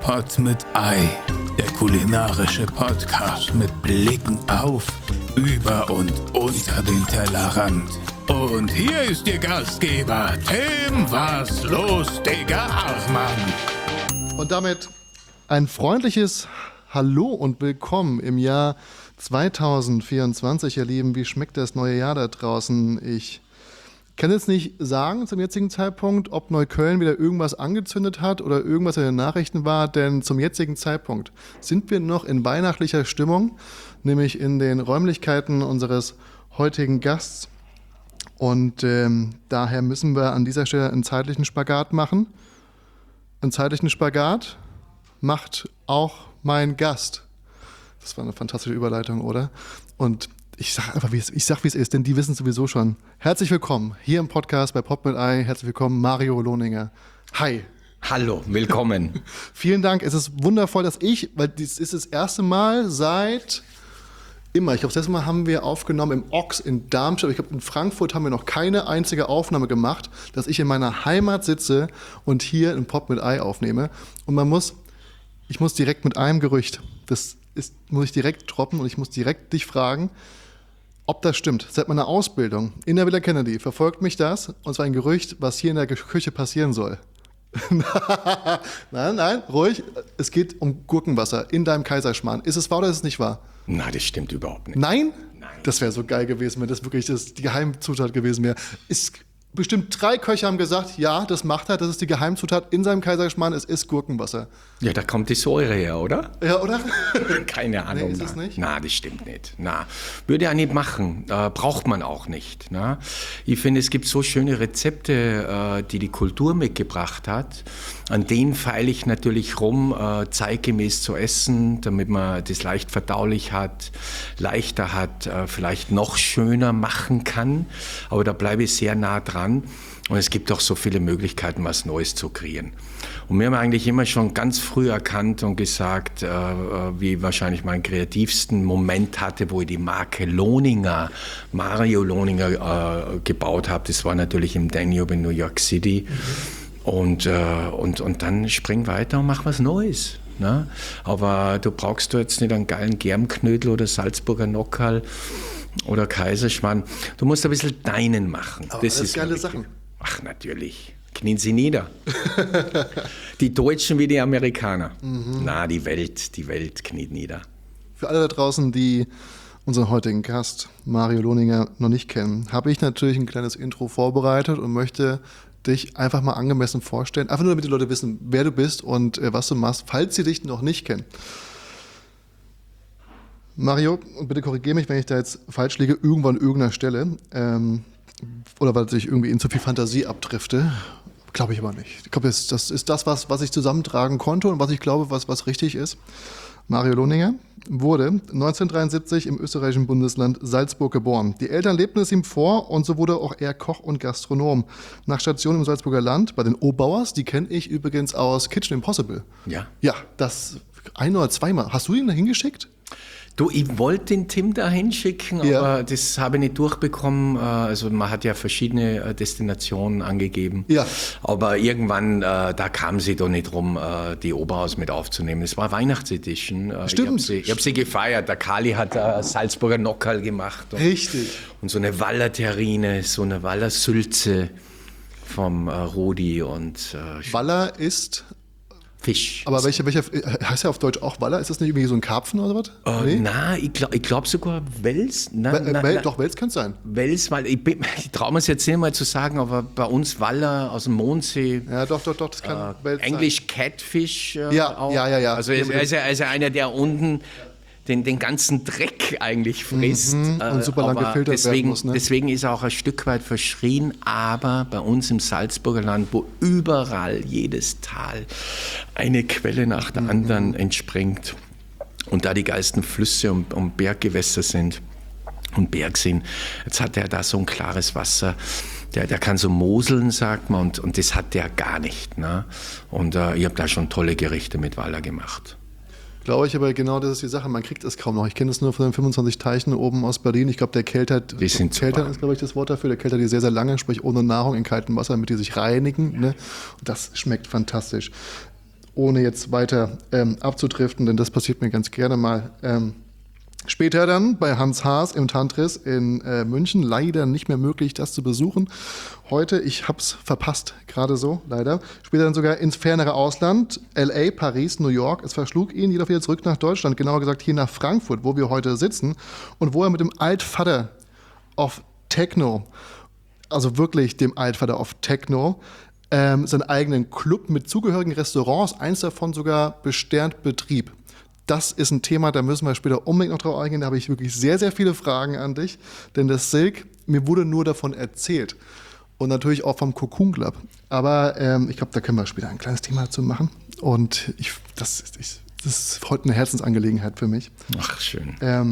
Pott mit Ei, der kulinarische Podcast mit Blicken auf, über und unter den Tellerrand. Und hier ist Ihr Gastgeber, Tim Was los, Digga Achmann. Und damit ein freundliches Hallo und Willkommen im Jahr 2024, ihr Lieben. Wie schmeckt das neue Jahr da draußen? Ich kann jetzt nicht sagen zum jetzigen Zeitpunkt, ob Neukölln wieder irgendwas angezündet hat oder irgendwas in den Nachrichten war, denn zum jetzigen Zeitpunkt sind wir noch in weihnachtlicher Stimmung, nämlich in den Räumlichkeiten unseres heutigen Gasts. Und daher müssen wir an dieser Stelle einen zeitlichen Spagat machen. Einen zeitlichen Spagat macht auch mein Gast. Das war eine fantastische Überleitung, oder? Und ich sag einfach, wie es ist, denn die wissen es sowieso schon. Herzlich willkommen hier im Podcast bei Pott mit Ei. Herzlich willkommen, Mario Lohninger. Hi. Hallo, willkommen. Vielen Dank. Es ist wundervoll, weil das ist das erste Mal seit immer. Ich glaube, das erste Mal haben wir aufgenommen im Ochs in Darmstadt. Ich glaube, in Frankfurt haben wir noch keine einzige Aufnahme gemacht, dass ich in meiner Heimat sitze und hier in Pott mit Ei aufnehme. Und ich muss direkt mit einem Gerücht, muss ich direkt droppen und ich muss direkt dich fragen, ob das stimmt. Seit meiner Ausbildung in der Villa Kennedy verfolgt mich das, und zwar ein Gerücht, was hier in der Küche passieren soll. Nein, ruhig. Es geht um Gurkenwasser in deinem Kaiserschmarrn. Ist es wahr oder ist es nicht wahr? Na, das stimmt überhaupt nicht. Nein? Nein. Das wäre so geil gewesen, wenn das wirklich die Geheimzutat gewesen wäre. Bestimmt 3 Köche haben gesagt, ja, das macht er, das ist die Geheimzutat in seinem Kaiserschmarrn, es ist Gurkenwasser. Ja, da kommt die Säure her, oder? Ja, oder? Keine Ahnung. Nee, ist es nicht? Na, das stimmt nicht. Na, würde er nicht machen. Braucht man auch nicht. Na? Ich finde, es gibt so schöne Rezepte, die Kultur mitgebracht hat. An denen feile ich natürlich rum, zeitgemäß zu essen, damit man das leicht verdaulich hat, leichter hat, vielleicht noch schöner machen kann. Aber da bleibe ich sehr nah dran. Und es gibt auch so viele Möglichkeiten, was Neues zu kreieren. Und wir haben eigentlich immer schon ganz früh erkannt und gesagt, wie ich wahrscheinlich meinen kreativsten Moment hatte, wo ich die Marke Mario Lohninger gebaut habe. Das war natürlich im Danube in New York City. Und dann spring weiter und mach was Neues. Ne? Aber du brauchst jetzt nicht einen geilen Germknödel oder Salzburger Nockerl oder Kaiserschmarrn. Du musst ein bisschen deinen machen. Aber das ist geile Sachen. Ach, natürlich. Knien sie nieder. Die Deutschen wie die Amerikaner. Na, die Welt kniet nieder. Für alle da draußen, die unseren heutigen Gast, Mario Lohninger, noch nicht kennen, habe ich natürlich ein kleines Intro vorbereitet und möchte dich einfach mal angemessen vorstellen. Einfach nur, damit die Leute wissen, wer du bist und was du machst, falls sie dich noch nicht kennen. Mario, und bitte korrigiere mich, wenn ich da jetzt falsch liege, irgendwann an irgendeiner Stelle. Oder weil ich irgendwie in zu viel Fantasie abdrifte. Glaube ich aber nicht. Ich glaube, das ist das, was ich zusammentragen konnte und was ich glaube, was richtig ist. Mario Lohninger wurde 1973 im österreichischen Bundesland Salzburg geboren. Die Eltern lebten es ihm vor und so wurde auch er Koch und Gastronom. Nach Station im Salzburger Land bei den Obauers, die kenne ich übrigens aus Kitchen Impossible. Ja? Ja, das 1 oder 2 Mal. Hast du ihn da hingeschickt? Du, ich wollte den Tim da hinschicken, aber das habe ich nicht durchbekommen. Also man hat ja verschiedene Destinationen angegeben. Ja. Aber irgendwann, da kam sie doch nicht rum, die Oberhaus mit aufzunehmen. Es war Weihnachtsedition. Stimmt. Ich habe sie gefeiert. Der Kali hat Salzburger Nockerl gemacht. Richtig. Und so eine Waller-Terrine, so eine Waller-Sülze vom Rudi. Und Waller ist... Fisch. Aber welcher heißt ja auf Deutsch auch Waller? Ist das nicht irgendwie so ein Karpfen oder was? Nee? Nein, ich glaub sogar Wels. Doch, Wels kann es sein. Wels, weil ich traue mir es jetzt nicht mal zu sagen, aber bei uns Waller aus dem Mondsee. Ja, doch, das kann Wels Englisch sein. Catfish Ja. Also er ist ja einer, der unten den ganzen Dreck eigentlich frisst. Und super lang gefiltert werden muss. Ne? Deswegen ist er auch ein Stück weit verschrien, aber bei uns im Salzburger Land, wo überall jedes Tal eine Quelle nach der anderen entspringt und da die geilsten Flüsse und Berggewässer sind und Bergseen, jetzt hat er da so ein klares Wasser. Der kann so moseln, sagt man, und das hat der gar nicht. Ne? Und ich habe da schon tolle Gerichte mit Waller gemacht. Glaube ich, aber genau das ist die Sache. Man kriegt es kaum noch. Ich kenne das nur von den 25 Teichen oben aus Berlin. Ich glaube, der Keltert ist, glaube ich, das Wort dafür. Der Keltert die sehr, sehr lange, sprich ohne Nahrung in kaltem Wasser, damit die sich reinigen. Ne? Und das schmeckt fantastisch. ohne jetzt weiter abzudriften, denn das passiert mir ganz gerne mal. Später dann bei Hans Haas im Tantris in München. Leider nicht mehr möglich, das zu besuchen. Heute, ich habe es verpasst, gerade so, leider. Später dann sogar ins fernere Ausland. L.A., Paris, New York. Es verschlug ihn jedoch wieder zurück nach Deutschland. Genauer gesagt hier nach Frankfurt, wo wir heute sitzen. Und wo er mit dem Altvater of Techno, also wirklich dem Altvater of Techno, seinen eigenen Club mit zugehörigen Restaurants, eins davon sogar besternt betrieb. Das ist ein Thema, da müssen wir später unbedingt noch drauf eingehen. Da habe ich wirklich sehr, sehr viele Fragen an dich. Denn das Silk, mir wurde nur davon erzählt. Und natürlich auch vom Cocoon Club. Aber ich glaube, da können wir später ein kleines Thema dazu machen. Und das ist heute eine Herzensangelegenheit für mich. Ach, schön.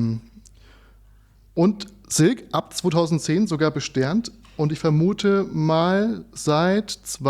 Und Silk ab 2010 sogar besternt. Und ich vermute mal, seit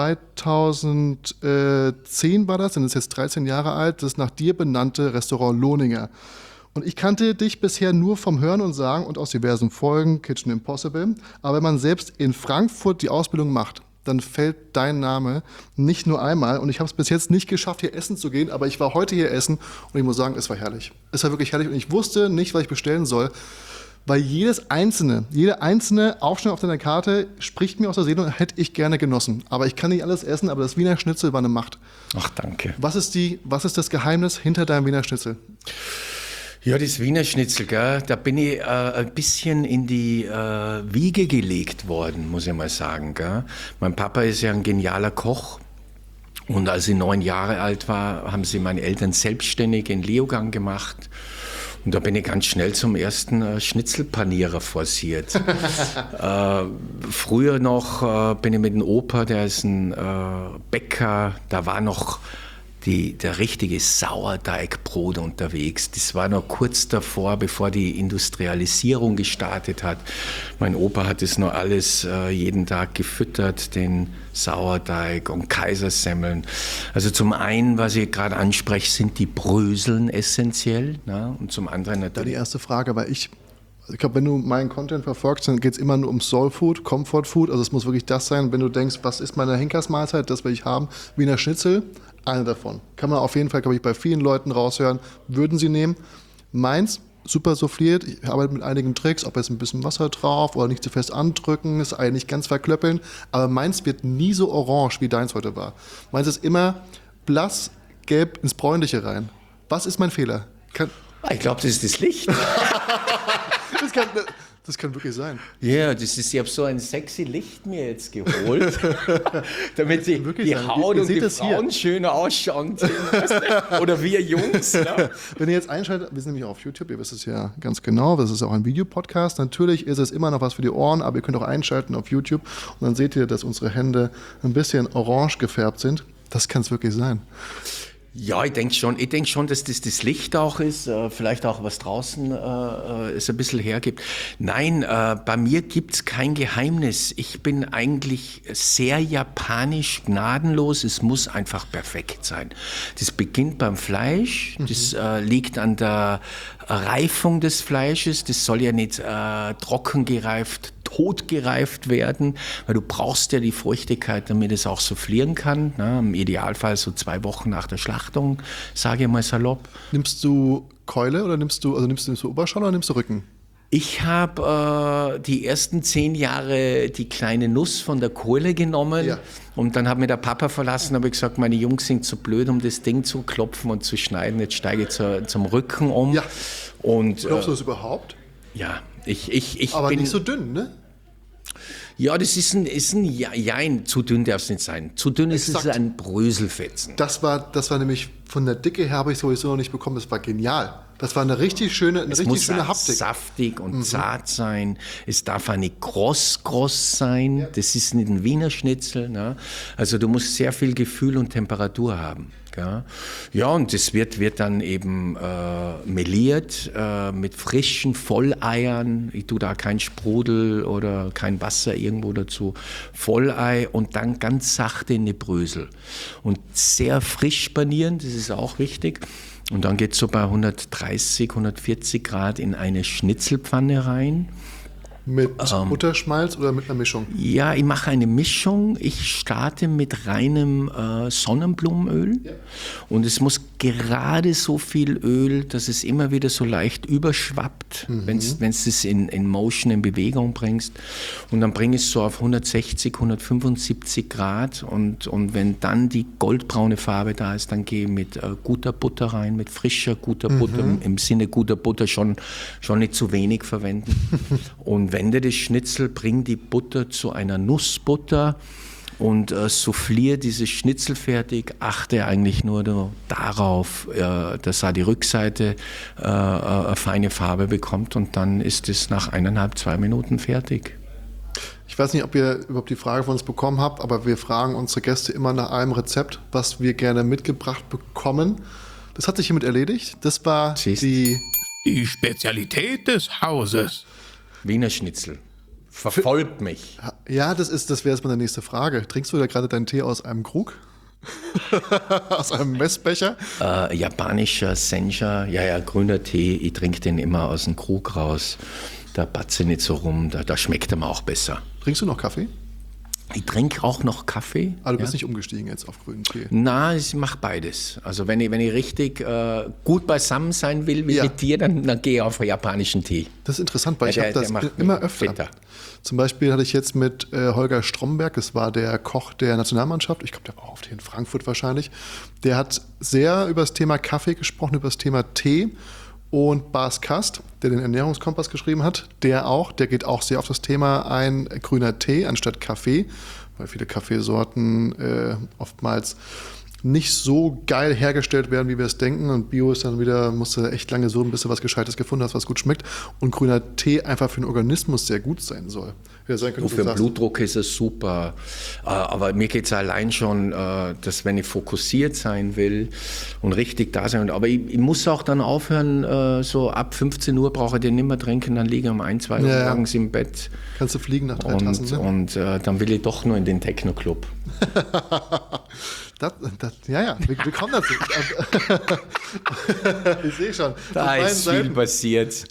2010 war das, denn es ist jetzt 13 Jahre alt, das nach dir benannte Restaurant Lohninger. Und ich kannte dich bisher nur vom Hören und Sagen und aus diversen Folgen, Kitchen Impossible. Aber wenn man selbst in Frankfurt die Ausbildung macht, dann fällt dein Name nicht nur einmal. Und ich habe es bis jetzt nicht geschafft, hier essen zu gehen, aber ich war heute hier essen und ich muss sagen, es war herrlich. Es war wirklich herrlich und ich wusste nicht, was ich bestellen soll. Weil jede einzelne Aufschnitt auf deiner Karte spricht mir aus der Seele und hätte ich gerne genossen. Aber ich kann nicht alles essen, aber das Wiener Schnitzel war eine Macht. Ach, danke. Was ist das Geheimnis hinter deinem Wiener Schnitzel? Ja, das Wiener Schnitzel, gell, da bin ich ein bisschen in die Wiege gelegt worden, muss ich mal sagen. Gell. Mein Papa ist ja ein genialer Koch. Und als ich 9 Jahre alt war, haben sie meine Eltern selbstständig in Leogang gemacht. Und da bin ich ganz schnell zum ersten Schnitzelpanierer forciert. Früher noch bin ich mit dem Opa, der ist ein Bäcker, da war noch der richtige Sauerteigbrot unterwegs. Das war noch kurz davor, bevor die Industrialisierung gestartet hat. Mein Opa hat es noch alles jeden Tag gefüttert, den Sauerteig und Kaisersemmeln. Also zum einen, was ich gerade anspreche, sind die Bröseln essentiell. Ne? Und zum anderen natürlich... Da die erste Frage, weil ich glaube, wenn du meinen Content verfolgst, dann geht es immer nur um Soul Food, Comfort Food. Also es muss wirklich das sein. Wenn du denkst, was ist meine Henkersmahlzeit, das will ich haben. Wiener Schnitzel, eine davon. Kann man auf jeden Fall, glaube ich, bei vielen Leuten raushören, würden sie nehmen. Meins, super souffliert. Ich arbeite mit einigen Tricks, ob jetzt ein bisschen Wasser drauf oder nicht zu fest andrücken, ist eigentlich ganz verklöppeln. Aber meins wird nie so orange, wie deins heute war. Meins ist immer blass, gelb ins Bräunliche rein. Was ist mein Fehler? Ich glaube, das ist das Licht. Das kann wirklich sein. Ja, ich habe so ein sexy Licht mir jetzt geholt, damit die Haut und die Frauen schöner ausschauen. Oder wir Jungs. Ne? Wenn ihr jetzt einschaltet, wir sind nämlich auch auf YouTube, ihr wisst es ja ganz genau, das ist auch ein Videopodcast. Natürlich ist es immer noch was für die Ohren, aber ihr könnt auch einschalten auf YouTube und dann seht ihr, dass unsere Hände ein bisschen orange gefärbt sind. Das kann es wirklich sein. Ja, ich denke schon, dass das Licht auch ist, vielleicht auch was draußen es ein bisschen hergibt. Nein, bei mir gibt's kein Geheimnis. Ich bin eigentlich sehr japanisch, gnadenlos. Es muss einfach perfekt sein. Das beginnt beim Fleisch, das liegt an der Reifung des Fleisches. Das soll ja nicht trocken gereift, totgereift werden, weil du brauchst ja die Feuchtigkeit, damit es auch soufflieren kann. Ne? Im Idealfall so 2 Wochen nach der Schlachtung, sage ich mal salopp. Nimmst du Keule oder nimmst du Oberschale oder nimmst du Rücken? Ich habe die ersten 10 Jahre die kleine Nuss von der Keule genommen und dann hat mir der Papa verlassen, habe ich gesagt, meine Jungs sind zu blöd, um das Ding zu klopfen und zu schneiden, jetzt steige ich zum Rücken um. Ja. Und, glaubst du das überhaupt? Ja, ich aber bin... nicht so dünn, ne? Ja, das ist ein Jein. Zu dünn darf es nicht sein. Zu dünn ist es ein Bröselfetzen. Das war nämlich von der Dicke her, habe ich sowieso noch nicht bekommen. Das war genial. Das war eine richtig schöne Haptik. Es muss saftig und zart sein. Es darf auch nicht groß sein. Ja. Das ist nicht ein Wiener Schnitzel. Ne? Also du musst sehr viel Gefühl und Temperatur haben. Gell? Ja, und das wird dann eben meliert mit frischen Volleiern. Ich tue da kein Sprudel oder kein Wasser irgendwo dazu. Vollei und dann ganz sachte in die Brösel. Und sehr frisch panieren, das ist auch wichtig. Und dann geht es so bei 130, 140 Grad in eine Schnitzelpfanne rein. Mit Butterschmalz oder mit einer Mischung? Ja, ich mache eine Mischung. Ich starte mit reinem Sonnenblumenöl und es muss gerade so viel Öl, dass es immer wieder so leicht überschwappt, wenn du es in Motion, in Bewegung bringst. Und dann bringe ich es so auf 160, 175 Grad und wenn dann die goldbraune Farbe da ist, dann gehe ich mit guter Butter rein, mit frischer guter Butter, im Sinne guter Butter schon nicht zu wenig verwenden. Und wende das Schnitzel, bring die Butter zu einer Nussbutter und souffliere dieses Schnitzel fertig. Achte eigentlich nur darauf, dass die Rückseite eine feine Farbe bekommt und dann ist es nach 1,5, 2 Minuten fertig. Ich weiß nicht, ob ihr überhaupt die Frage von uns bekommen habt, aber wir fragen unsere Gäste immer nach einem Rezept, was wir gerne mitgebracht bekommen. Das hat sich hiermit erledigt. Das war die Spezialität des Hauses. Wiener Schnitzel. Verfolgt mich. Ja, das wäre jetzt meine nächste Frage. Trinkst du da gerade deinen Tee aus einem Krug? Aus einem Messbecher? Japanischer Sencha, grüner Tee. Ich trinke den immer aus dem Krug raus. Da batze nicht so rum, da schmeckt er mir auch besser. Trinkst du noch Kaffee? Ich trinke auch noch Kaffee. Aber du bist nicht umgestiegen jetzt auf grünen Tee? Na, ich mache beides. Also wenn ich richtig gut beisammen sein will mit dir, dann gehe ich auf einen japanischen Tee. Das ist interessant, weil ich habe das immer öfter. Fitter. Zum Beispiel hatte ich jetzt mit Holger Stromberg, das war der Koch der Nationalmannschaft, ich glaube, der war oft hier in Frankfurt wahrscheinlich, der hat sehr über das Thema Kaffee gesprochen, über das Thema Tee. Und Bas Kast, der den Ernährungskompass geschrieben hat, der geht auch sehr auf das Thema ein, grüner Tee anstatt Kaffee, weil viele Kaffeesorten oftmals nicht so geil hergestellt werden, wie wir es denken. Und Bio ist dann wieder, musst du echt lange suchen, bis du was Gescheites gefunden hast, was gut schmeckt. Und grüner Tee einfach für den Organismus sehr gut sein soll. Für den Blutdruck ist es super. Aber mir geht es allein schon, dass wenn ich fokussiert sein will und richtig da sein will. Aber ich muss auch dann aufhören, so ab 15 Uhr brauche ich den nicht mehr trinken, dann liege ich um 1, 2 Uhr morgens im Bett. Kannst du fliegen nach 3 Tassen, ne? Und dann will ich doch nur in den Techno-Club. Wir kommen dazu. Ich sehe schon. Da ist viel passiert.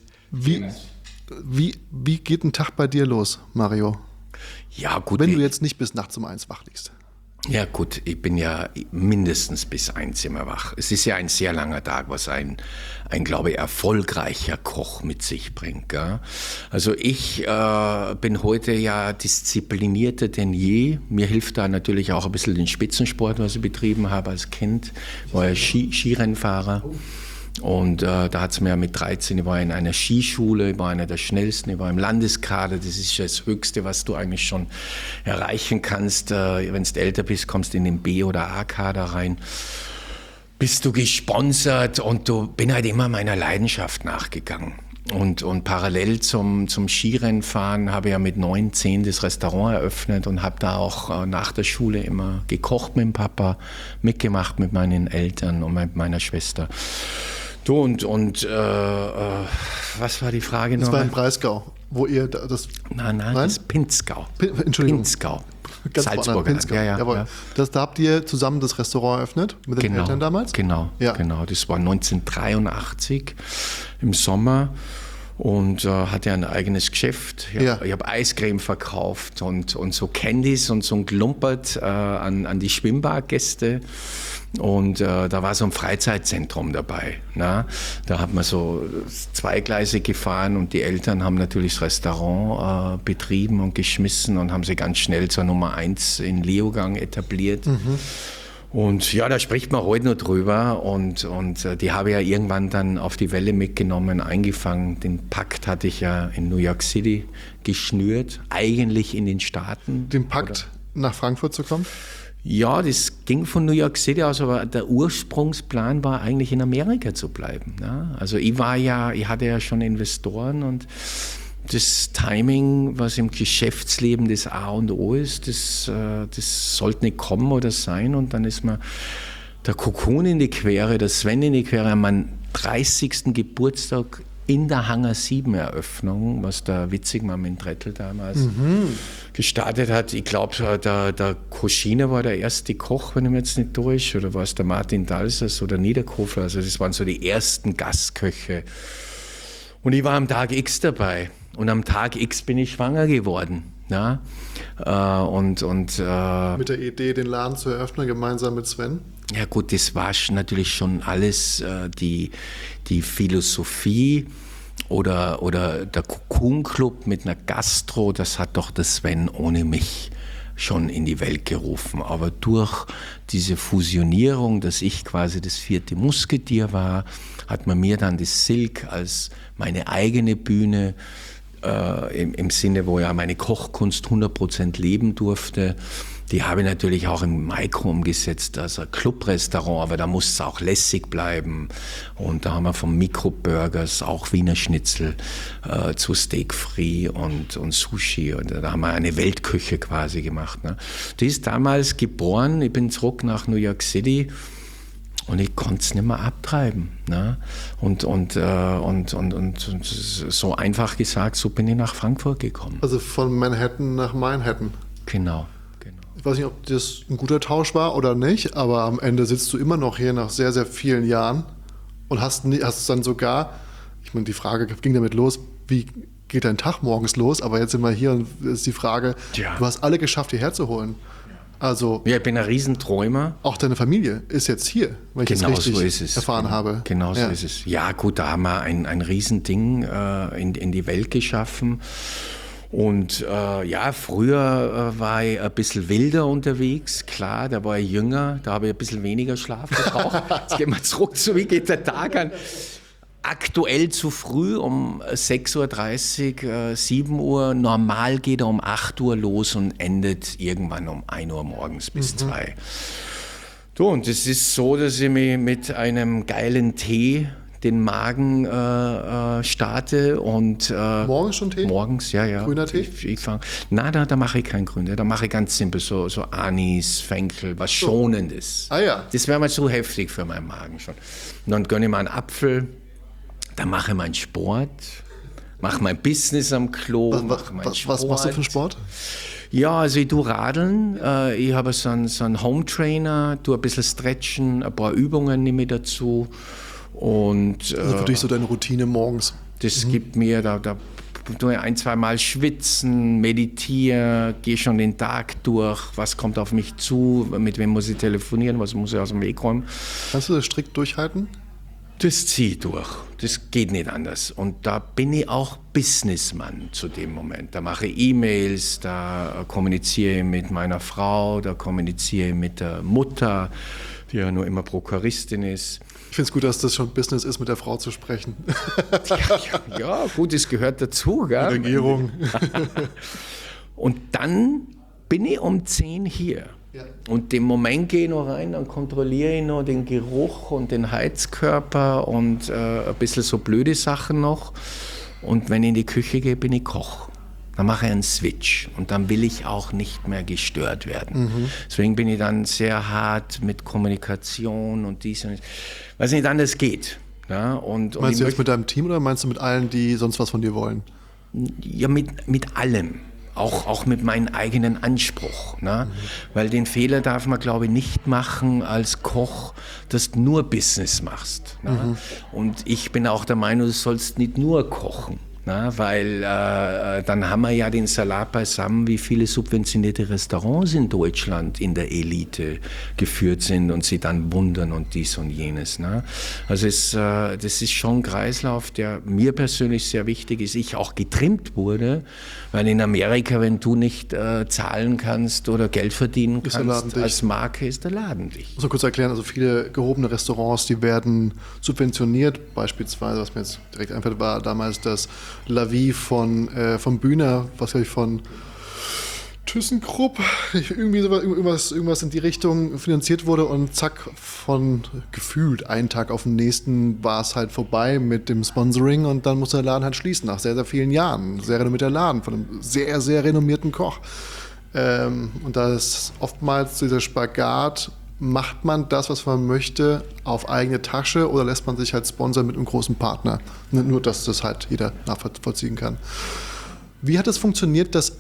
Wie geht ein Tag bei dir los, Mario? Ja, gut. Wenn du jetzt nicht bis nachts um 1 wach liegst. Ja gut, ich bin ja mindestens bis 1 immer wach. Es ist ja ein sehr langer Tag, was ein glaube ich, erfolgreicher Koch mit sich bringt. Gell? Also ich bin heute ja disziplinierter denn je. Mir hilft da natürlich auch ein bisschen den Spitzensport, was ich betrieben habe als Kind. Ich war ja Skirennfahrer. Und da hat es mir mit 13, ich war in einer Skischule, ich war einer der schnellsten, ich war im Landeskader, das ist das Höchste, was du eigentlich schon erreichen kannst. Wenn du älter bist, kommst du in den B- oder A-Kader rein. Bist du gesponsert und du bin halt immer meiner Leidenschaft nachgegangen. Und parallel zum Skirennfahren habe ich ja mit 9, 10 das Restaurant eröffnet und habe da auch nach der Schule immer gekocht mit dem Papa, mitgemacht mit meinen Eltern und mit meiner Schwester. Du und was war die Frage noch? Das war in Breisgau, wo ihr das... Nein, das ist Pinzgau. Entschuldigung. Pinzgau. Ganz Salzburg. Pinzgau. Ja. Da habt ihr zusammen das Restaurant eröffnet mit den Eltern damals? Genau. Das war 1983 im Sommer. Und hatte ein eigenes Geschäft. Ich habe Eiscreme verkauft und so Candies und so ein Klumpert an die Schwimmbadgäste. Und da war so ein Freizeitzentrum dabei. Na? Da hat man so zweigleisig gefahren und die Eltern haben natürlich das Restaurant betrieben und geschmissen und haben sie ganz schnell zur Nummer 1 in Leogang etabliert. Und ja, da spricht man heute noch drüber und die habe ich ja irgendwann dann auf die Welle mitgenommen, eingefangen. Den Pakt hatte ich ja in New York City geschnürt, eigentlich in den Staaten. Den Pakt, nach Frankfurt zu kommen? Ja, das ging von New York City aus, aber der Ursprungsplan war eigentlich in Amerika zu bleiben. Ne? Also ich hatte ja schon Investoren und das Timing, was im Geschäftsleben das A und O ist, das sollte nicht kommen oder sein. Und dann ist mir der Kokon in die Quere, der Sven in die Quere, an meinem 30. Geburtstag in der Hangar 7 Eröffnung, was der Witzigmann in Trettel damals gestartet hat. Ich glaube, der Koschiner war der erste Koch, wenn ich mir jetzt nicht täusche, oder war es der Martin Dalsers oder Niederkofler. Also das waren so die ersten Gastköche. Und ich war am Tag X dabei. Und am Tag X bin ich schwanger geworden. Ja? Mit der Idee, den Laden zu eröffnen, gemeinsam mit Sven? Ja gut, das war natürlich schon alles die Philosophie oder der Cocoon Club mit einer Gastro, das hat doch der Sven ohne mich schon in die Welt gerufen. Aber durch diese Fusionierung, dass ich quasi das 4. Musketier war, hat man mir dann das Silk als meine eigene Bühne im Sinne, wo ja meine Kochkunst 100% leben durfte. Die habe ich natürlich auch im Micro umgesetzt, also ein Clubrestaurant, aber da muss es auch lässig bleiben. Und da haben wir von Mikroburgers auch Wiener Schnitzel zu Steak Free und Sushi. Und da haben wir eine Weltküche quasi gemacht. Ne? Die ist damals geboren, ich bin zurück nach New York City. Und ich konnte es nicht mehr abtreiben. Ne? Und so einfach gesagt, so bin ich nach Frankfurt gekommen. Also von Manhattan nach Manhattan. Genau. Ich weiß nicht, ob das ein guter Tausch war oder nicht, aber am Ende sitzt du immer noch hier nach sehr, sehr vielen Jahren und hast dann sogar, ich meine, die Frage ging damit los, wie geht dein Tag morgens los? Aber jetzt sind wir hier und ist die Frage, Du hast alle geschafft, hierher zu holen. Also, ja, ich bin ein Riesenträumer. Auch deine Familie ist jetzt hier, wenn ich das richtig erfahren habe. Genau so ist es. Ja gut, da haben wir ein Riesending in die Welt geschaffen. Und früher war ich ein bisschen wilder unterwegs, klar, da war ich jünger, da habe ich ein bisschen weniger Schlaf gebraucht. Jetzt gehen wir zurück, so wie geht der Tag an. Aktuell zu früh, um 6.30 Uhr, 7 Uhr. Normal geht er um 8 Uhr los und endet irgendwann um 1 Uhr morgens bis 2. So, und es ist so, dass ich mich mit einem geilen Tee den Magen starte. Und, morgens schon Tee? Morgens, ja. Grüner Tee? Da mache ich keinen grünen. Da mache ich ganz simpel so Anis, Fenchel, was Schonendes. Ah ja. Das wäre mal zu heftig für meinen Magen schon. Und dann gönne ich mir einen Apfel. Dann mache ich meinen Sport, mache mein Business am Klo, mache meinen Sport. Was machst du für einen Sport? Ja, also ich tue Radeln, ich habe so einen Home-Trainer, tue ein bisschen Stretchen, ein paar Übungen nehme ich dazu. Und, also für dich so deine Routine morgens? Das gibt mir, da tue ich 1-2 Mal schwitzen, meditiere, gehe schon den Tag durch, was kommt auf mich zu, mit wem muss ich telefonieren, was muss ich aus dem Weg räumen. Kannst du das strikt durchhalten? Das ziehe ich durch. Das geht nicht anders. Und da bin ich auch Businessmann zu dem Moment. Da mache ich E-Mails, da kommuniziere ich mit meiner Frau, da kommuniziere ich mit der Mutter, die ja nur immer Prokuristin ist. Ich finde es gut, dass das schon Business ist, mit der Frau zu sprechen. Ja, gut, es gehört dazu. Gell? Regierung. Und dann bin ich um 10 hier. Ja. Und den Moment gehe ich noch rein, dann kontrolliere ich noch den Geruch und den Heizkörper und ein bisschen so blöde Sachen noch. Und wenn ich in die Küche gehe, bin ich Koch. Dann mache ich einen Switch und dann will ich auch nicht mehr gestört werden. Deswegen bin ich dann sehr hart mit Kommunikation und dies und das, weil es nicht anders geht. Ja, meinst du jetzt mit deinem Team oder meinst du mit allen, die sonst was von dir wollen? Ja, mit allem. Auch mit meinem eigenen Anspruch. Ne? Weil den Fehler darf man, glaube ich, nicht machen als Koch, dass du nur Business machst. Ne? Und ich bin auch der Meinung, du sollst nicht nur kochen. Na, weil dann haben wir ja den Salat beisammen, wie viele subventionierte Restaurants in Deutschland in der Elite geführt sind und sie dann wundern und dies und jenes. Ne? Also das ist schon ein Kreislauf, der mir persönlich sehr wichtig ist. Ich auch getrimmt wurde, weil in Amerika, wenn du nicht zahlen kannst oder Geld verdienen kannst als Marke, ist der Laden dicht. Ich muss mal kurz erklären, also viele gehobene Restaurants, die werden subventioniert. Beispielsweise, was mir jetzt direkt einfällt, war damals das La Vie von Bühner, was glaube ich von ThyssenKrupp, irgendwas in die Richtung finanziert wurde und zack, von gefühlt einen Tag auf den nächsten war es halt vorbei mit dem Sponsoring und dann musste der Laden halt schließen, nach sehr, sehr vielen Jahren. Sehr renommierter Laden von einem sehr, sehr renommierten Koch. Und da ist oftmals dieser Spagat, macht man das, was man möchte, auf eigene Tasche oder lässt man sich halt sponsern mit einem großen Partner? Nur, dass das halt jeder nachvollziehen kann. Wie hat es funktioniert, dass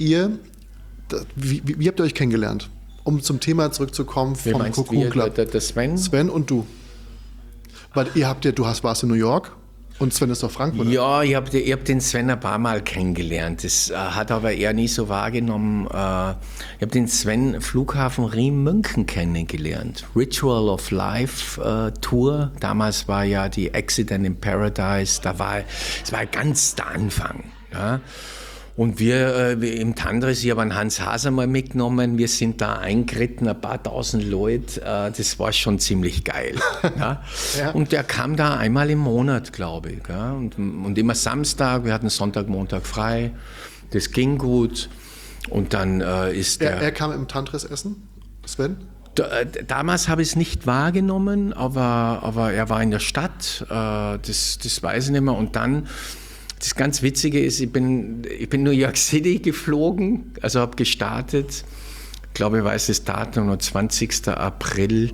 wie habt ihr euch kennengelernt? Um zum Thema zurückzukommen vom Cocoon Club. Der Sven? Sven und du. Weil warst in New York Und Sven ist doch Frankfurter. Ja, ich hab den Sven ein paar Mal kennengelernt. Das hat aber er nie so wahrgenommen. Ich habe den Sven Flughafen Riem-München kennengelernt. Ritual of Life Tour. Damals war ja die Accident in Paradise. Es war ganz der Anfang. Ja. Und wir im Tantris, ich habe einen Hans Haser mal mitgenommen, wir sind da eingeritten, ein paar tausend Leute, das war schon ziemlich geil. Ja? Ja. Und der kam da einmal im Monat, glaube ich. Ja? Und immer Samstag, wir hatten Sonntag, Montag frei, das ging gut. Und dann ist er kam im Tantris essen, Sven? Damals habe ich es nicht wahrgenommen, aber er war in der Stadt, das weiß ich nicht mehr. Und dann... Das ganz Witzige ist, ich bin New York City geflogen, also habe gestartet, ich glaube, ich weiß das Datum, noch 20. April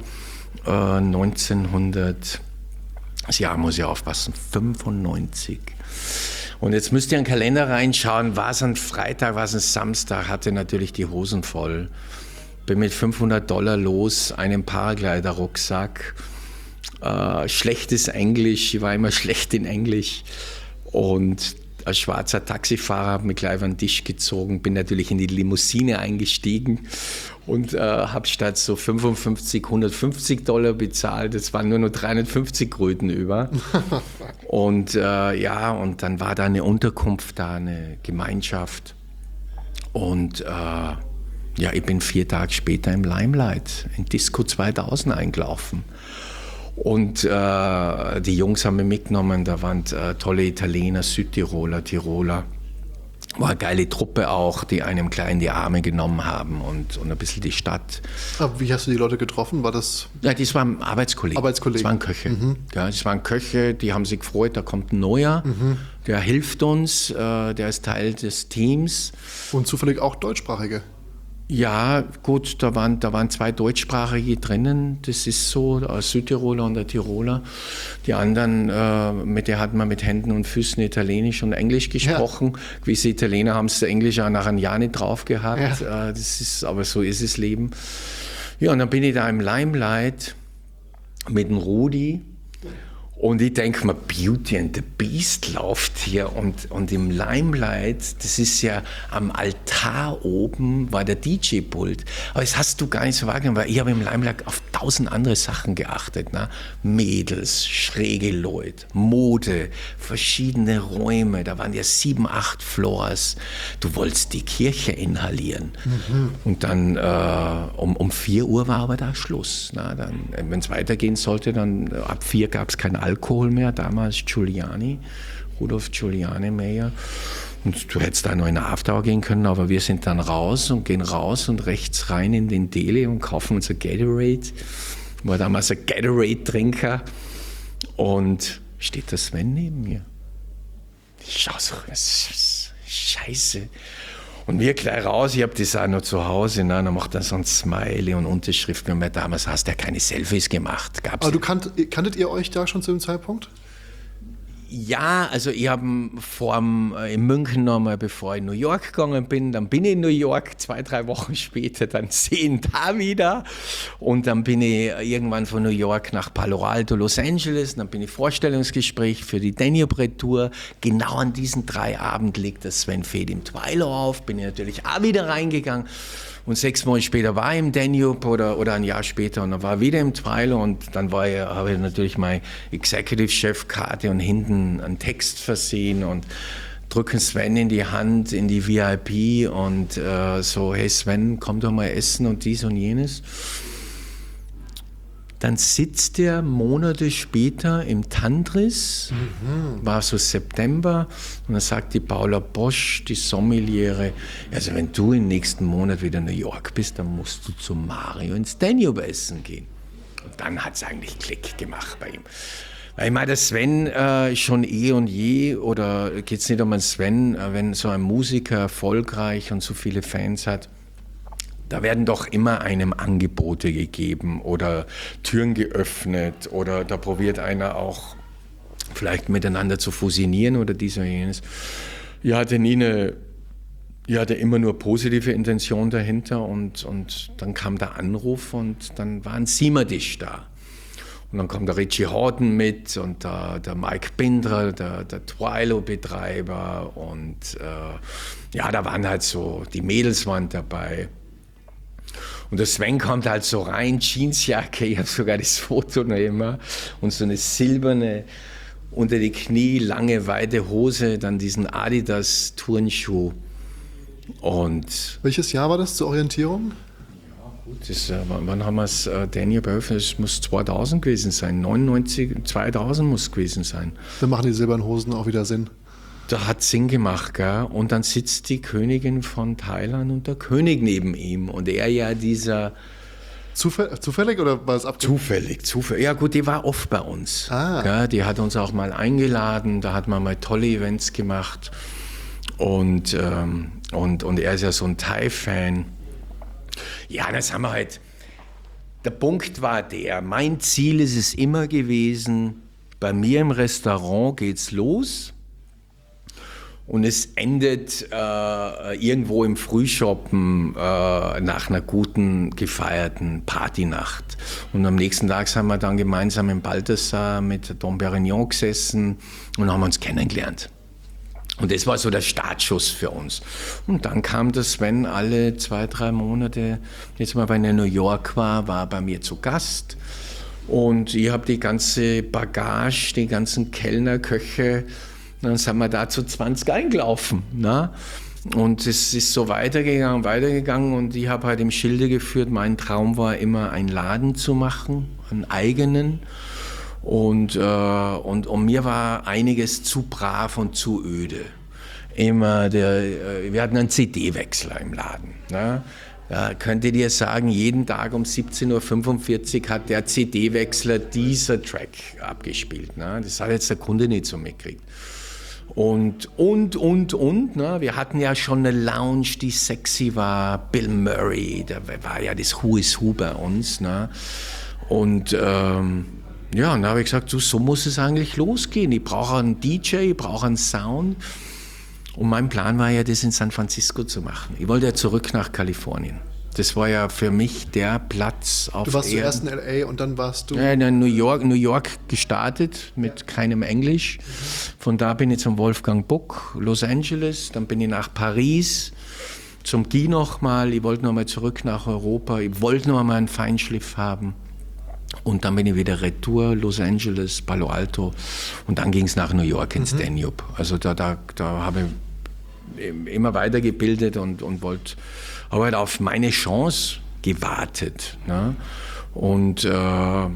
1900, das Jahr muss ich aufpassen, 95. Und jetzt müsst ihr in den Kalender reinschauen, war es ein Freitag, war es ein Samstag, hatte natürlich die Hosen voll. Bin mit $500 los, einem Paraglider-Rucksack, schlechtes Englisch, ich war immer schlecht in Englisch. Und als schwarzer Taxifahrer habe mich gleich auf den Tisch gezogen, bin natürlich in die Limousine eingestiegen und habe statt so $55, $150 bezahlt. Es waren nur noch 350 Kröten über. Und und dann war da eine Unterkunft da, eine Gemeinschaft. Und ich bin 4 Tage später im Limelight, in Disco 2000 eingelaufen. Und die Jungs haben mich mitgenommen, da waren tolle Italiener, Südtiroler, Tiroler. War eine geile Truppe auch, die einem gleich in die Arme genommen haben und ein bisschen die Stadt. Aber wie hast du die Leute getroffen? War das? Ja, das waren Arbeitskollegen. Das waren Köche. Mhm. Ja, das waren Köche, die haben sich gefreut, da kommt ein neuer, der hilft uns, der ist Teil des Teams. Und zufällig auch Deutschsprachige. Ja, gut, da waren 2 Deutschsprachige drinnen, das ist so, der Südtiroler und der Tiroler. Die anderen, mit der hat man mit Händen und Füßen Italienisch und Englisch gesprochen. Ja. Gewisse Italiener haben es Englisch auch nach einem Jahr nicht drauf gehabt, ja. Aber so ist das Leben. Ja, und dann bin ich da im Limelight mit dem Rudi. Und ich denke mir, Beauty and the Beast läuft hier und im Limelight, das ist ja am Altar oben, war der DJ-Pult. Aber das hast du gar nicht so wahrgenommen, weil ich habe im Limelight auf 1000 andere Sachen geachtet. Ne? Mädels, schräge Leute, Mode, verschiedene Räume, da waren ja 7, 8 Floors. Du wolltest die Kirche inhalieren. Mhm. Und dann um 4 Uhr war aber da Schluss. Ne? Wenn es weitergehen sollte, dann ab 4 gab es kein Alkohol mehr, damals Rudolf Giuliani Mayer. Und du hättest da noch in eine Afterhour gehen können, aber wir sind dann gehen raus und rechts rein in den Deli und kaufen uns ein Gatorade. War damals ein Gatorade-Trinker und steht der Sven neben mir. Ich schau so, Scheiße. Und wir gleich raus, ich habe das auch noch zu Hause, ne? Dann macht er so ein Smiley und Unterschrift. Und damals hast du ja keine Selfies gemacht. Gab's aber kanntet ihr euch da schon zu dem Zeitpunkt? Ja, also ich habe in München nochmal, bevor ich in New York gegangen bin, dann bin ich in New York, 2, 3 Wochen später, dann sehen da wieder und dann bin ich irgendwann von New York nach Palo Alto, Los Angeles, dann bin ich Vorstellungsgespräch für die Danube-Tour. Genau an diesen 3 Abenden legt der Sven Feth im Twilo auf, bin ich natürlich auch wieder reingegangen. Und 6 Monate später war ich im Danube oder ein Jahr später und dann war ich wieder im Twilo und dann habe ich natürlich meine Executive-Chef-Karte und hinten einen Text versehen und drücken Sven in die Hand, in die VIP und so, hey Sven, komm doch mal essen und dies und jenes. Dann sitzt er Monate später im Tantris, war so September, und dann sagt die Paula Bosch, die Sommeliere, also wenn du im nächsten Monat wieder in New York bist, dann musst du zu Mario ins Danube essen gehen. Und dann hat es eigentlich Klick gemacht bei ihm. Weil ich meine, der Sven schon eh und je, oder geht es nicht um einen Sven, wenn so ein Musiker erfolgreich und so viele Fans hat, da werden doch immer einem Angebote gegeben oder Türen geöffnet oder da probiert einer auch vielleicht miteinander zu fusionieren oder dies oder jenes. Ich hatte immer nur positive Intention dahinter und dann kam der Anruf und dann war ein Siemertisch da. Und dann kommt der Richie Horton mit und der Mike Bindra, der Twilo-Betreiber und da waren halt so, die Mädels waren dabei. Und der Sven kommt halt so rein, Jeansjacke, ich habe sogar das Foto noch immer, und so eine silberne, unter die Knie, lange, weite Hose, dann diesen Adidas-Turnschuh. Und welches Jahr war das zur Orientierung? Wann haben wir es Danube eröffnet? Es muss 2000 gewesen sein, 99, 2000 muss es gewesen sein. Dann machen die silbernen Hosen auch wieder Sinn. Da hat Sinn gemacht, gell? Und dann sitzt die Königin von Thailand und der König neben ihm und er ja dieser... Zufällig oder war es Zufällig. Ja gut, die war oft bei uns. Gell? Die hat uns auch mal eingeladen, da hat man mal tolle Events gemacht und er ist ja so ein Thai-Fan. Ja, das haben wir halt. Der Punkt war mein Ziel ist es immer gewesen, bei mir im Restaurant geht's los und es endet irgendwo im Frühschoppen nach einer guten, gefeierten Partynacht. Und am nächsten Tag sind wir dann gemeinsam im Balthasar mit Dom Perignon gesessen und haben uns kennengelernt. Und das war so der Startschuss für uns. Und dann kam der Sven alle 2-3 Monate, jetzt mal, wenn er in New York war bei mir zu Gast. Und ich habe die ganze Bagage, die ganzen Kellner, Köche, dann sind wir da zu 20 eingelaufen. Ne? Und es ist so weitergegangen und ich habe halt im Schilde geführt, mein Traum war immer, einen Laden zu machen, einen eigenen. Und mir war einiges zu brav und zu öde. Wir hatten einen CD-Wechsler im Laden. Ne? Da könnte dir sagen, jeden Tag um 17:45 Uhr hat der CD-Wechsler dieser Track abgespielt. Ne? Das hat jetzt der Kunde nicht so mitgekriegt. Und. Ne? Wir hatten ja schon eine Lounge, die sexy war. Bill Murray, da war ja das Who is Who bei uns. Ne? Und dann habe ich gesagt, so muss es eigentlich losgehen. Ich brauche einen DJ, ich brauche einen Sound. Und mein Plan war ja, das in San Francisco zu machen. Ich wollte ja zurück nach Kalifornien. Das war ja für mich der Platz auf Erden. Du warst zuerst in L.A. und dann warst du... In New York gestartet mit keinem Englisch. Von da bin ich zum Wolfgang Buck, Los Angeles. Dann bin ich nach Paris, zum Guy nochmal. Ich wollte nochmal zurück nach Europa. Ich wollte nochmal einen Feinschliff haben. Und dann bin ich wieder retour, Los Angeles, Palo Alto. Und dann ging es nach New York ins Danube. Also da habe ich immer weitergebildet und habe halt auf meine Chance gewartet. Ne? Und war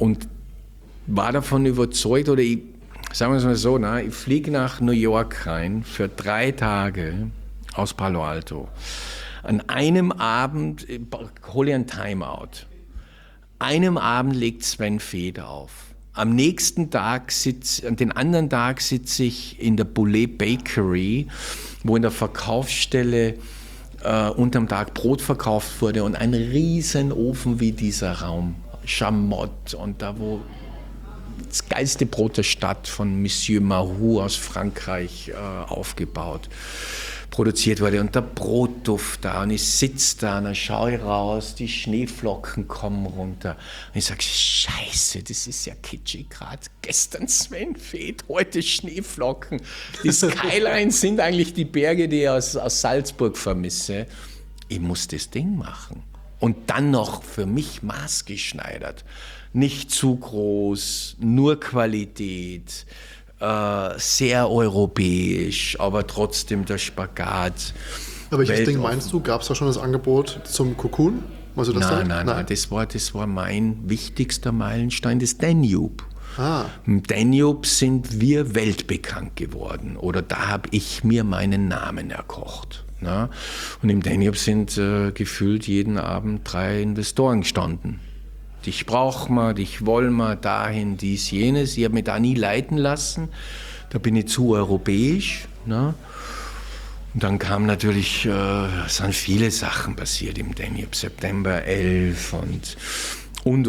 davon überzeugt, oder sagen wir es mal so, ne? Ich fliege nach New York rein für 3 Tage aus Palo Alto. An einem Abend hole ich ein Timeout. Einem Abend legt Sven Feder auf. Am anderen Tag sitze ich in der Boulet Bakery, wo in der Verkaufsstelle unterm Tag Brot verkauft wurde und ein riesen Ofen wie dieser Raum, Chamotte und da wo das geilste Brot der Stadt von Monsieur Mahou aus Frankreich aufgebaut, produziert wurde und der Brotduft da und ich sitze da und dann schaue ich raus, die Schneeflocken kommen runter und ich sage, Scheiße, das ist ja kitschig gerade. Gestern Sven Feth, heute Schneeflocken. Die Skylines sind eigentlich die Berge, die ich aus Salzburg vermisse. Ich muss das Ding machen. Und dann noch für mich maßgeschneidert. Nicht zu groß, nur Qualität. Sehr europäisch, aber trotzdem der Spagat. Aber welches Ding meinst du? Gab es da schon das Angebot zum Cocoon? Nein, das war mein wichtigster Meilenstein, das Danube. Ah. Im Danube sind wir weltbekannt geworden oder da habe ich mir meinen Namen erkocht. Ne? Und im Danube sind gefühlt jeden Abend 3 Investoren gestanden. Dich brauchen wir, dich wollen wir, dahin, dies, jenes. Ich habe mich da nie leiten lassen. Da bin ich zu europäisch. Ne? Und dann kam natürlich, es sind viele Sachen passiert im Danube. September 11 und.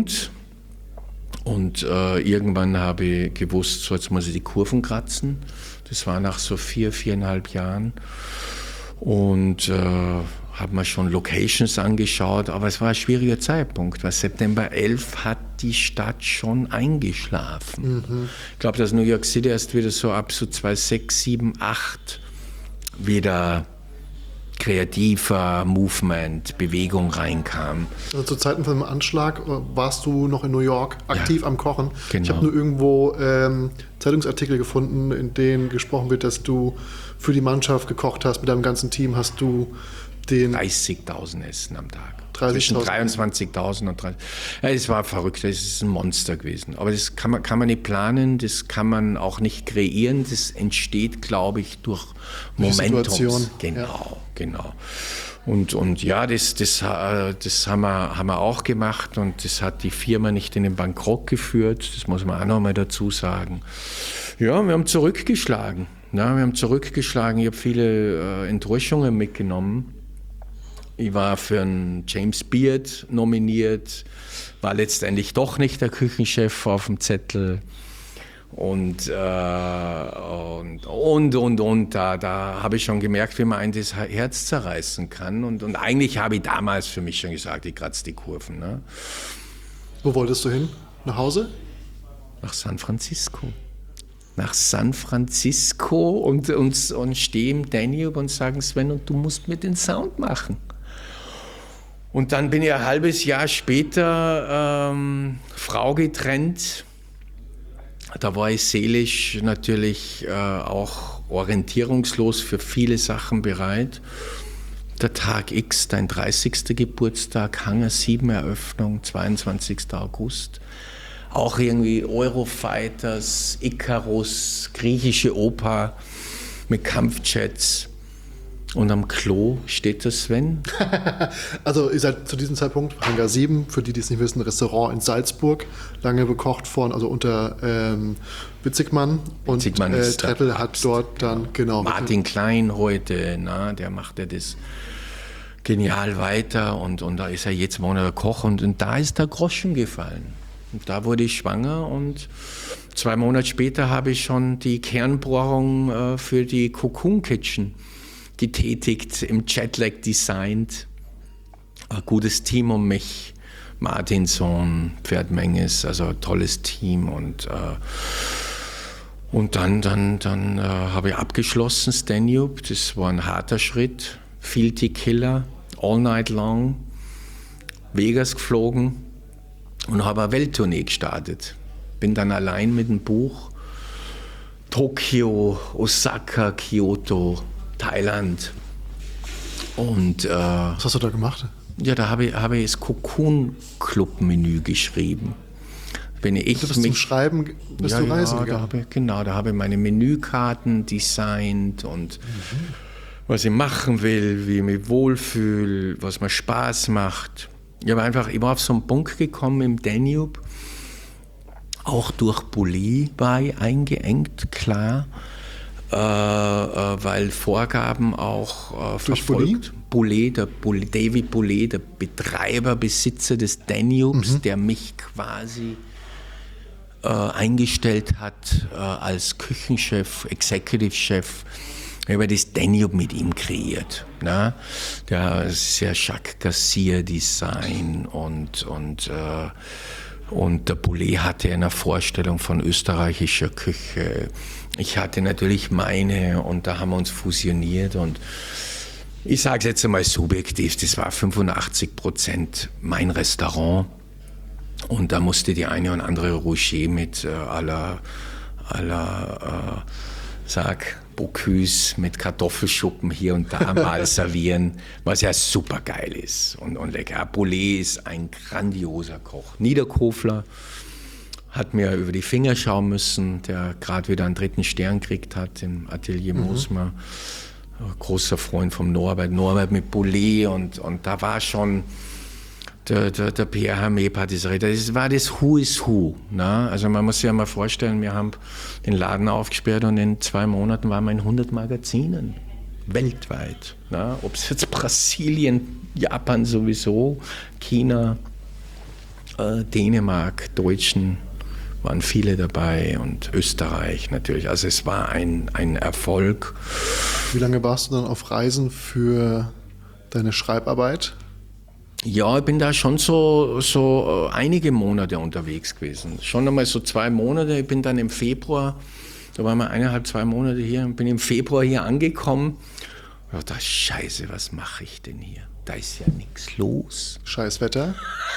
Und irgendwann habe ich gewusst, so jetzt muss ich die Kurven kratzen. Das war nach so 4,5 Jahren. Und habe mir schon Locations angeschaut, aber es war ein schwieriger Zeitpunkt, weil September 11 hat die Stadt schon eingeschlafen. Ich glaube, dass New York City erst wieder so ab so 2006, 7, 8 wieder kreativer Movement, Bewegung reinkam. Also zu Zeiten von dem Anschlag warst du noch in New York aktiv am Kochen. Genau. Ich habe nur irgendwo Zeitungsartikel gefunden, in denen gesprochen wird, dass du für die Mannschaft gekocht hast. Mit deinem ganzen Team hast du den 30.000 Essen am Tag. 30.000. Zwischen 23.000 und 30.000. Ja, es war verrückt, es ist ein Monster gewesen. Aber das kann man nicht planen, das kann man auch nicht kreieren. Das entsteht, glaube ich, durch Momentums. Situation. Genau. Und ja, das haben wir auch gemacht und das hat die Firma nicht in den Bankrott geführt. Das muss man auch noch mal dazu sagen. Ja, wir haben zurückgeschlagen. Ich habe viele Enttäuschungen mitgenommen. Ich war für einen James Beard nominiert, war letztendlich doch nicht der Küchenchef auf dem Zettel. Und da habe ich schon gemerkt, wie man ein das Herz zerreißen kann. Und eigentlich habe ich damals für mich schon gesagt, ich kratze die Kurven. Ne? Wo wolltest du hin? Nach Hause? Nach San Francisco. Und stehe im Danube und sagen, Sven, und du musst mir den Sound machen. Und dann bin ich ein halbes Jahr später Frau getrennt. Da war ich seelisch natürlich auch orientierungslos für viele Sachen bereit. Der Tag X, dein 30. Geburtstag, Hangar 7 Eröffnung, 22. August. Auch irgendwie Eurofighters, Icarus, griechische Oper mit Kampfjets. Und am Klo steht der Sven. Also ihr seid zu diesem Zeitpunkt Hangar 7, für die es nicht wissen, Restaurant in Salzburg, lange bekocht von, also unter Witzigmann. Und Trettl hat dort dann, genau. Martin Klein heute, der macht ja das genial weiter und da ist er jetzt Monat Koch und da ist der Groschen gefallen. Und da wurde ich schwanger und 2 Monate später habe ich schon die Kernbohrung für die Cocoon Kitchen getätigt, im Jetlag designt. Ein gutes Team um mich, Martinson, Pferd Menges, also ein tolles Team und dann habe ich abgeschlossen, Danube, das war ein harter Schritt, viel Tequila, all night long, Vegas geflogen und habe eine Welttournee gestartet. Bin dann allein mit dem Buch Tokio, Osaka, Kyoto, Thailand. Und was hast du da gemacht? Ja, da habe ich das Cocoon Club Menü geschrieben. Du bist zum Schreiben, bist du reisen gegangen? Da habe ich meine Menükarten designt und was ich machen will, wie ich mich wohlfühle, was mir Spaß macht. Ich war auf so einen Punkt gekommen im Danube, auch durch Boulez war ich eingeengt, klar, weil Vorgaben auch verfolgt. David Boulez, der Betreiber, Besitzer des Danubes, der mich quasi eingestellt hat als Küchenchef, Executive Chef. Ich habe das Danube mit ihm kreiert. Ne? Der sehr Jacques Garcia Design und der Boulez hatte eine Vorstellung von österreichischer Küche. Ich hatte natürlich meine und da haben wir uns fusioniert und ich sage es jetzt einmal subjektiv, das war 85% mein Restaurant und da musste die eine und andere Rocher mit Bocuse mit Kartoffelschuppen hier und da mal servieren, was ja super geil ist und lecker. Boulez ist ein grandioser Koch. Niederkofler hat mir über die Finger schauen müssen, der gerade wieder einen 3. Stern gekriegt hat im Atelier Mosmer. Großer Freund vom Norbert mit Boulez und da war schon der Pierre Hermé Patisserie, das war das Who is Who. Ne? Also man muss sich ja mal vorstellen, wir haben den Laden aufgesperrt und in 2 Monaten waren wir in 100 Magazinen, weltweit. Ne? Ob es jetzt Brasilien, Japan sowieso, China, Dänemark, Deutschen, waren viele dabei und Österreich natürlich. Also es war ein Erfolg. Wie lange warst du dann auf Reisen für deine Schreibarbeit? Ja, ich bin da schon so einige Monate unterwegs gewesen. Schon einmal so 2 Monate. Ich bin dann im Februar, da waren wir 1,5, 2 Monate hier, und bin im Februar hier angekommen. Ich dachte, Scheiße, was mache ich denn hier? Da ist ja nichts los. Scheiß Wetter.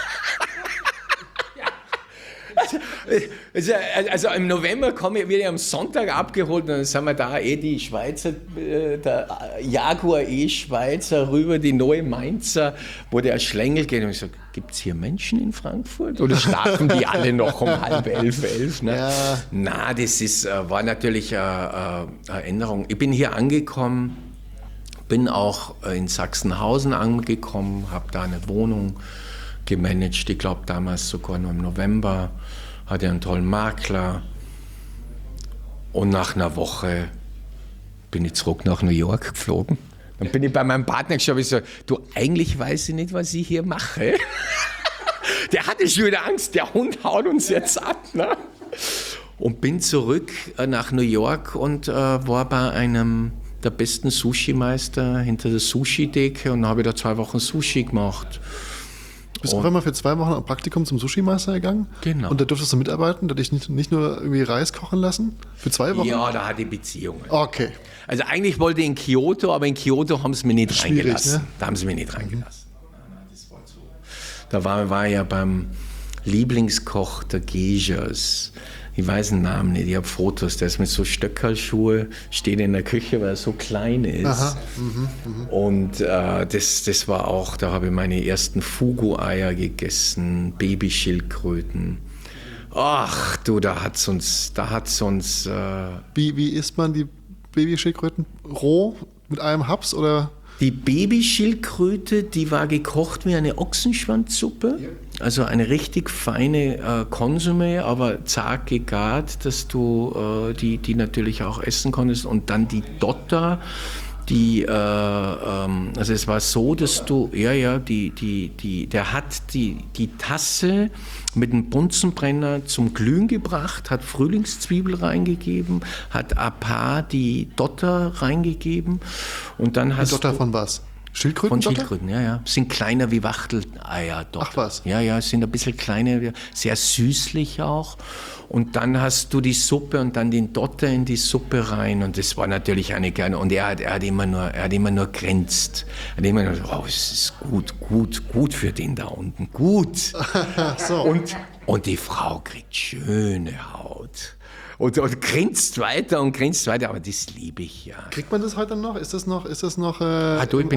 Also im November werde ich am Sonntag abgeholt und dann sind wir da die Schweizer, der Jaguar Schweizer rüber, die neue Mainzer, wo der Schlängel geht. Und ich sage, gibt es hier Menschen in Frankfurt oder schlafen die alle noch um 10:30, 11? Ne? Ja. Na, das war natürlich eine Änderung. Ich bin hier angekommen, bin auch in Sachsenhausen angekommen, habe da eine Wohnung gemanagt, ich glaube damals sogar nur im November, hatte einen tollen Makler und nach einer Woche bin ich zurück nach New York geflogen. Dann bin ich bei meinem Partner geschaut und ich so, du, eigentlich weiß ich nicht, was ich hier mache. Der hatte schon wieder Angst, der Hund haut uns jetzt ab. Ne? Und bin zurück nach New York und war bei einem der besten Sushi-Meister hinter der Sushi-Deke und habe da 2 Wochen Sushi gemacht. Bist du einfach mal für 2 Wochen am Praktikum zum Sushi-Meister gegangen? Genau. Und da durftest du mitarbeiten? Da dich nicht nur irgendwie Reis kochen lassen? Für 2 Wochen? Ja, da hatte ich Beziehungen. Okay. Also eigentlich wollte ich in Kyoto, aber in Kyoto haben sie mich nicht Schwierig, reingelassen. ne? Da haben sie mich nicht reingelassen. Das war so. Da war ich ja beim Lieblingskoch der Geishas. Ich weiß den Namen nicht, ich habe Fotos, der ist mit so Stöckerlschuhe, steht in der Küche, weil er so klein ist. Aha. Und das war auch, da habe ich meine ersten Fugu-Eier gegessen, Babyschildkröten. Ach du, da hat's uns. Wie isst man die Babyschildkröten? Roh mit einem Haps oder? Die Babyschildkröte, die war gekocht wie eine Ochsenschwanzsuppe. Ja. Also eine richtig feine Konsommee, aber zart gegart, dass du die natürlich auch essen konntest. Und dann die Dotter, also es war so, dass du, der hat die Tasse mit einem Bunsenbrenner zum Glühen gebracht, hat Frühlingszwiebel reingegeben, hat ein paar die Dotter reingegeben und dann hast die Dotter du... von was? Schildkröten? Von Schildkröten, ja. Sind kleiner wie Wachteleier dort. Ach was? Ja, sind ein bisschen kleiner, sehr süßlich auch. Und dann hast du die Suppe und dann den Dotter in die Suppe rein. Und das war natürlich eine kleine. Und er hat immer nur grinst. Er hat immer nur, oh, es ist gut für den da unten. Gut. So. Und die Frau kriegt schöne Haut. Und grinst weiter, aber das liebe ich ja. Kriegt man das heute noch? Ist das noch Ich bin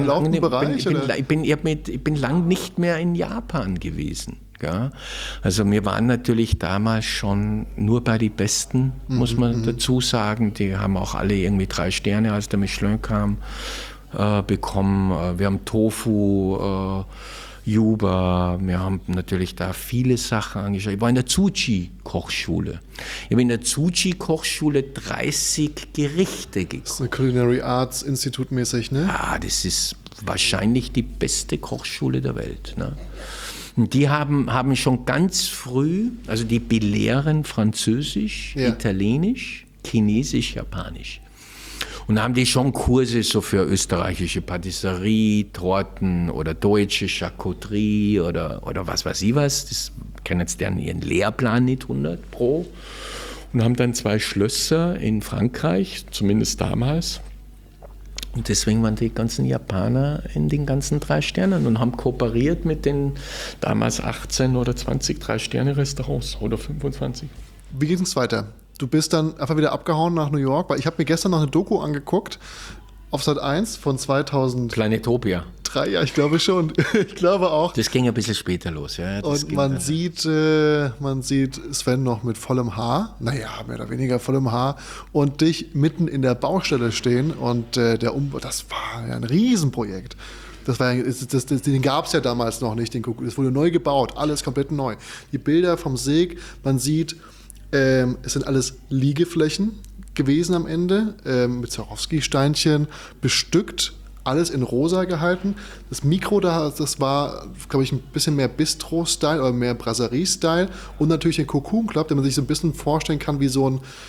lang nicht mehr in Japan gewesen. Ja? Also wir waren natürlich damals schon nur bei den Besten, muss man dazu sagen. Die haben auch alle irgendwie 3 Sterne, als der Michelin kam, bekommen. Wir haben Tofu, Juba, wir haben natürlich da viele Sachen angeschaut. Ich war in der Tsuchi-Kochschule. Ich habe in der Tsuchi-Kochschule 30 Gerichte gekocht. Das ist eine Culinary Arts Institut mäßig, ne? Ja, das ist wahrscheinlich die beste Kochschule der Welt. Ne? Und die haben schon ganz früh, also die belehren Französisch, Italienisch, Chinesisch, Japanisch. Und haben die schon Kurse so für österreichische Patisserie, Torten oder deutsche Charcuterie oder was weiß ich was. Das kennen jetzt deren ihren Lehrplan nicht 100%. Und haben dann 2 Schlösser in Frankreich, zumindest damals. Und deswegen waren die ganzen Japaner in den ganzen 3 Sternen und haben kooperiert mit den damals 18 oder 20 3-Sterne-Restaurants oder 25. Wie ging es weiter? Du bist dann einfach wieder abgehauen nach New York, weil ich habe mir gestern noch eine Doku angeguckt auf Sat.1 von 2003. Planetopia. Ja, ich glaube schon. Ich glaube auch. Das ging ein bisschen später los. Ja, und man sieht Sven noch mit vollem Haar, naja, mehr oder weniger vollem Haar, und dich mitten in der Baustelle stehen. Und das war ja ein Riesenprojekt. Den gab es ja damals noch nicht, das wurde neu gebaut, alles komplett neu. Die Bilder vom Seeg, man sieht, es sind alles Liegeflächen gewesen am Ende, mit Swarovski-Steinchen bestückt, alles in rosa gehalten. Das Mikro da, das war, glaube ich, ein bisschen mehr Bistro-Style oder mehr Brasserie-Style und natürlich ein Cocoon Club, den man sich so ein bisschen vorstellen kann wie so ein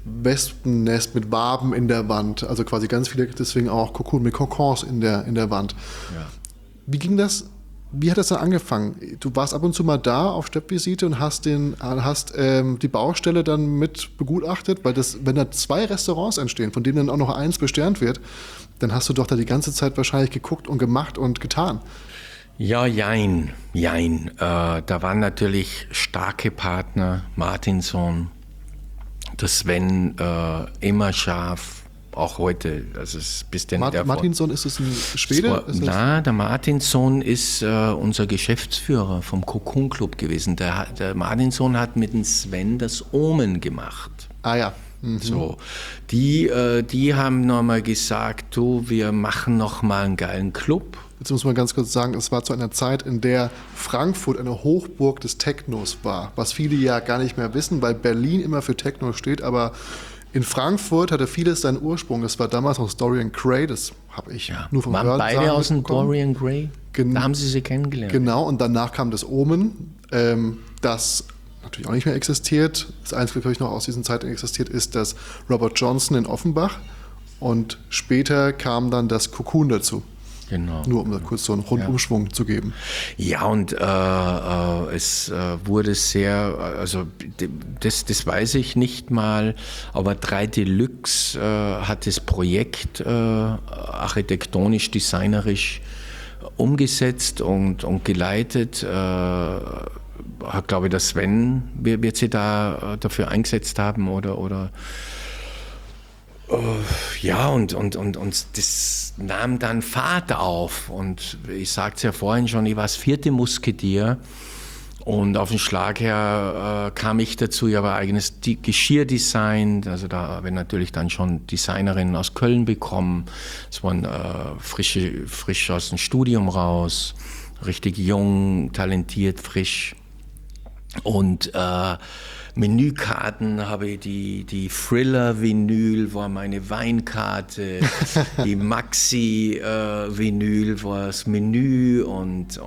Wespennest mit Waben in der Wand. Also quasi ganz viele, deswegen auch Kokon mit Kokons in der Wand. Ja. Wie ging das? Wie hat das dann angefangen? Du warst ab und zu mal da auf Steppvisite und hast die Baustelle dann mit begutachtet, weil wenn da 2 Restaurants entstehen, von denen dann auch noch 1 besternt wird, dann hast du doch da die ganze Zeit wahrscheinlich geguckt und gemacht und getan. Ja, jein. Da waren natürlich starke Partner, Martinson, der Sven, immer scharf. Auch heute, also es bis denn Martinson, ist es ein Schwede? Der Martinson ist unser Geschäftsführer vom Cocoon Club gewesen. Der Martinson hat mit dem Sven das Omen gemacht. Ah ja. Mhm. So, die haben nochmal gesagt, wir machen nochmal einen geilen Club. Jetzt muss man ganz kurz sagen, es war zu einer Zeit, in der Frankfurt eine Hochburg des Technos war, was viele ja gar nicht mehr wissen, weil Berlin immer für Techno steht, aber in Frankfurt hatte vieles seinen Ursprung. Das war damals noch Dorian Gray, das habe ich nur vom Hören sagen. Waren beide aus dem Dorian Gray? Da haben sie kennengelernt. Genau, und danach kam das Omen, das natürlich auch nicht mehr existiert. Das Einzige, was noch aus diesen Zeiten existiert, ist das Robert Johnson in Offenbach. Und später kam dann das Cocoon dazu. Genau. Nur um da kurz so einen Rundumschwung zu geben. Ja, und es wurde sehr, also das weiß ich nicht mal, aber 3 Deluxe hat das Projekt architektonisch, designerisch umgesetzt und geleitet. Glaube ich, dass Sven wird sie da dafür eingesetzt haben oder ja, und das nahm dann Fahrt auf. Und ich sagte es ja vorhin schon, ich war das 4. Musketier. Und auf den Schlag her kam ich dazu, ich habe ein eigenes Geschirr designt. Also da habe ich natürlich dann schon Designerinnen aus Köln bekommen. Es waren frisch aus dem Studium raus, richtig jung, talentiert, frisch. Und Menükarten habe ich, die Thriller-Vinyl war meine Weinkarte, die Maxi-Vinyl war das Menü und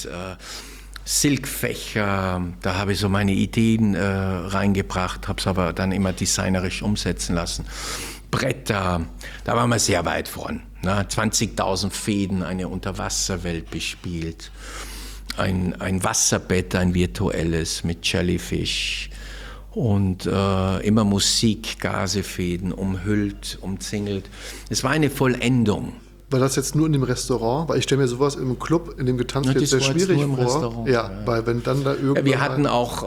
Silkfächer, da habe ich so meine Ideen reingebracht, habe es aber dann immer designerisch umsetzen lassen. Bretter, da waren wir sehr weit vorn. 20.000 Fäden, eine Unterwasserwelt bespielt. Ein Wasserbett, ein virtuelles mit Jellyfish. Und immer Musik, Gazefäden, umhüllt, umzingelt. Es war eine Vollendung. War das jetzt nur in dem Restaurant? Weil ich stelle mir sowas im Club, in dem getanzt wird, sehr schwierig vor. Restaurant. Ja, weil wenn dann da irgendwann... Wir hatten auch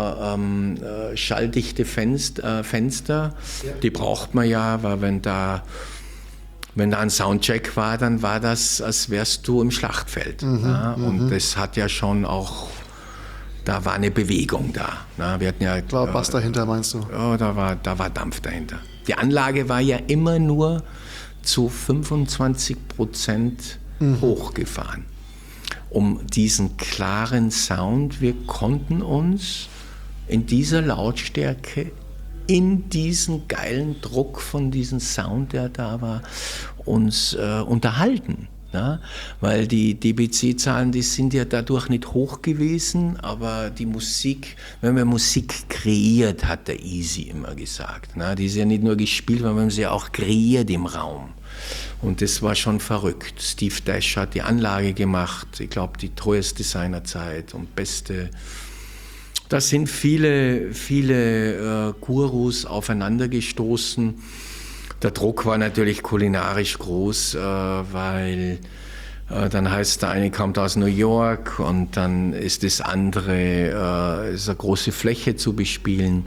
schalldichte Fenster. Die braucht man ja, weil wenn da ein Soundcheck war, dann war das, als wärst du im Schlachtfeld. Und das hat ja schon auch... Da war eine Bewegung da. Wir hatten ja, war Bass dahinter, meinst du? Ja, da war Dampf dahinter. Die Anlage war ja immer nur zu 25% hochgefahren. Um diesen klaren Sound, wir konnten uns in dieser Lautstärke, in diesen geilen Druck von diesem Sound, der da war, uns unterhalten. Ja, weil die DBC-Zahlen, die sind ja dadurch nicht hoch gewesen, aber die Musik, wenn man Musik kreiert, hat der Easy immer gesagt. Ne? Die ist ja nicht nur gespielt, sondern wir haben sie ja auch kreiert im Raum. Und das war schon verrückt. Steve Dash hat die Anlage gemacht, ich glaube die treueste seiner Zeit und beste. Da sind viele Gurus aufeinandergestoßen. Der Druck war natürlich kulinarisch groß, weil dann heißt der eine kommt aus New York und dann ist das andere, ist eine große Fläche zu bespielen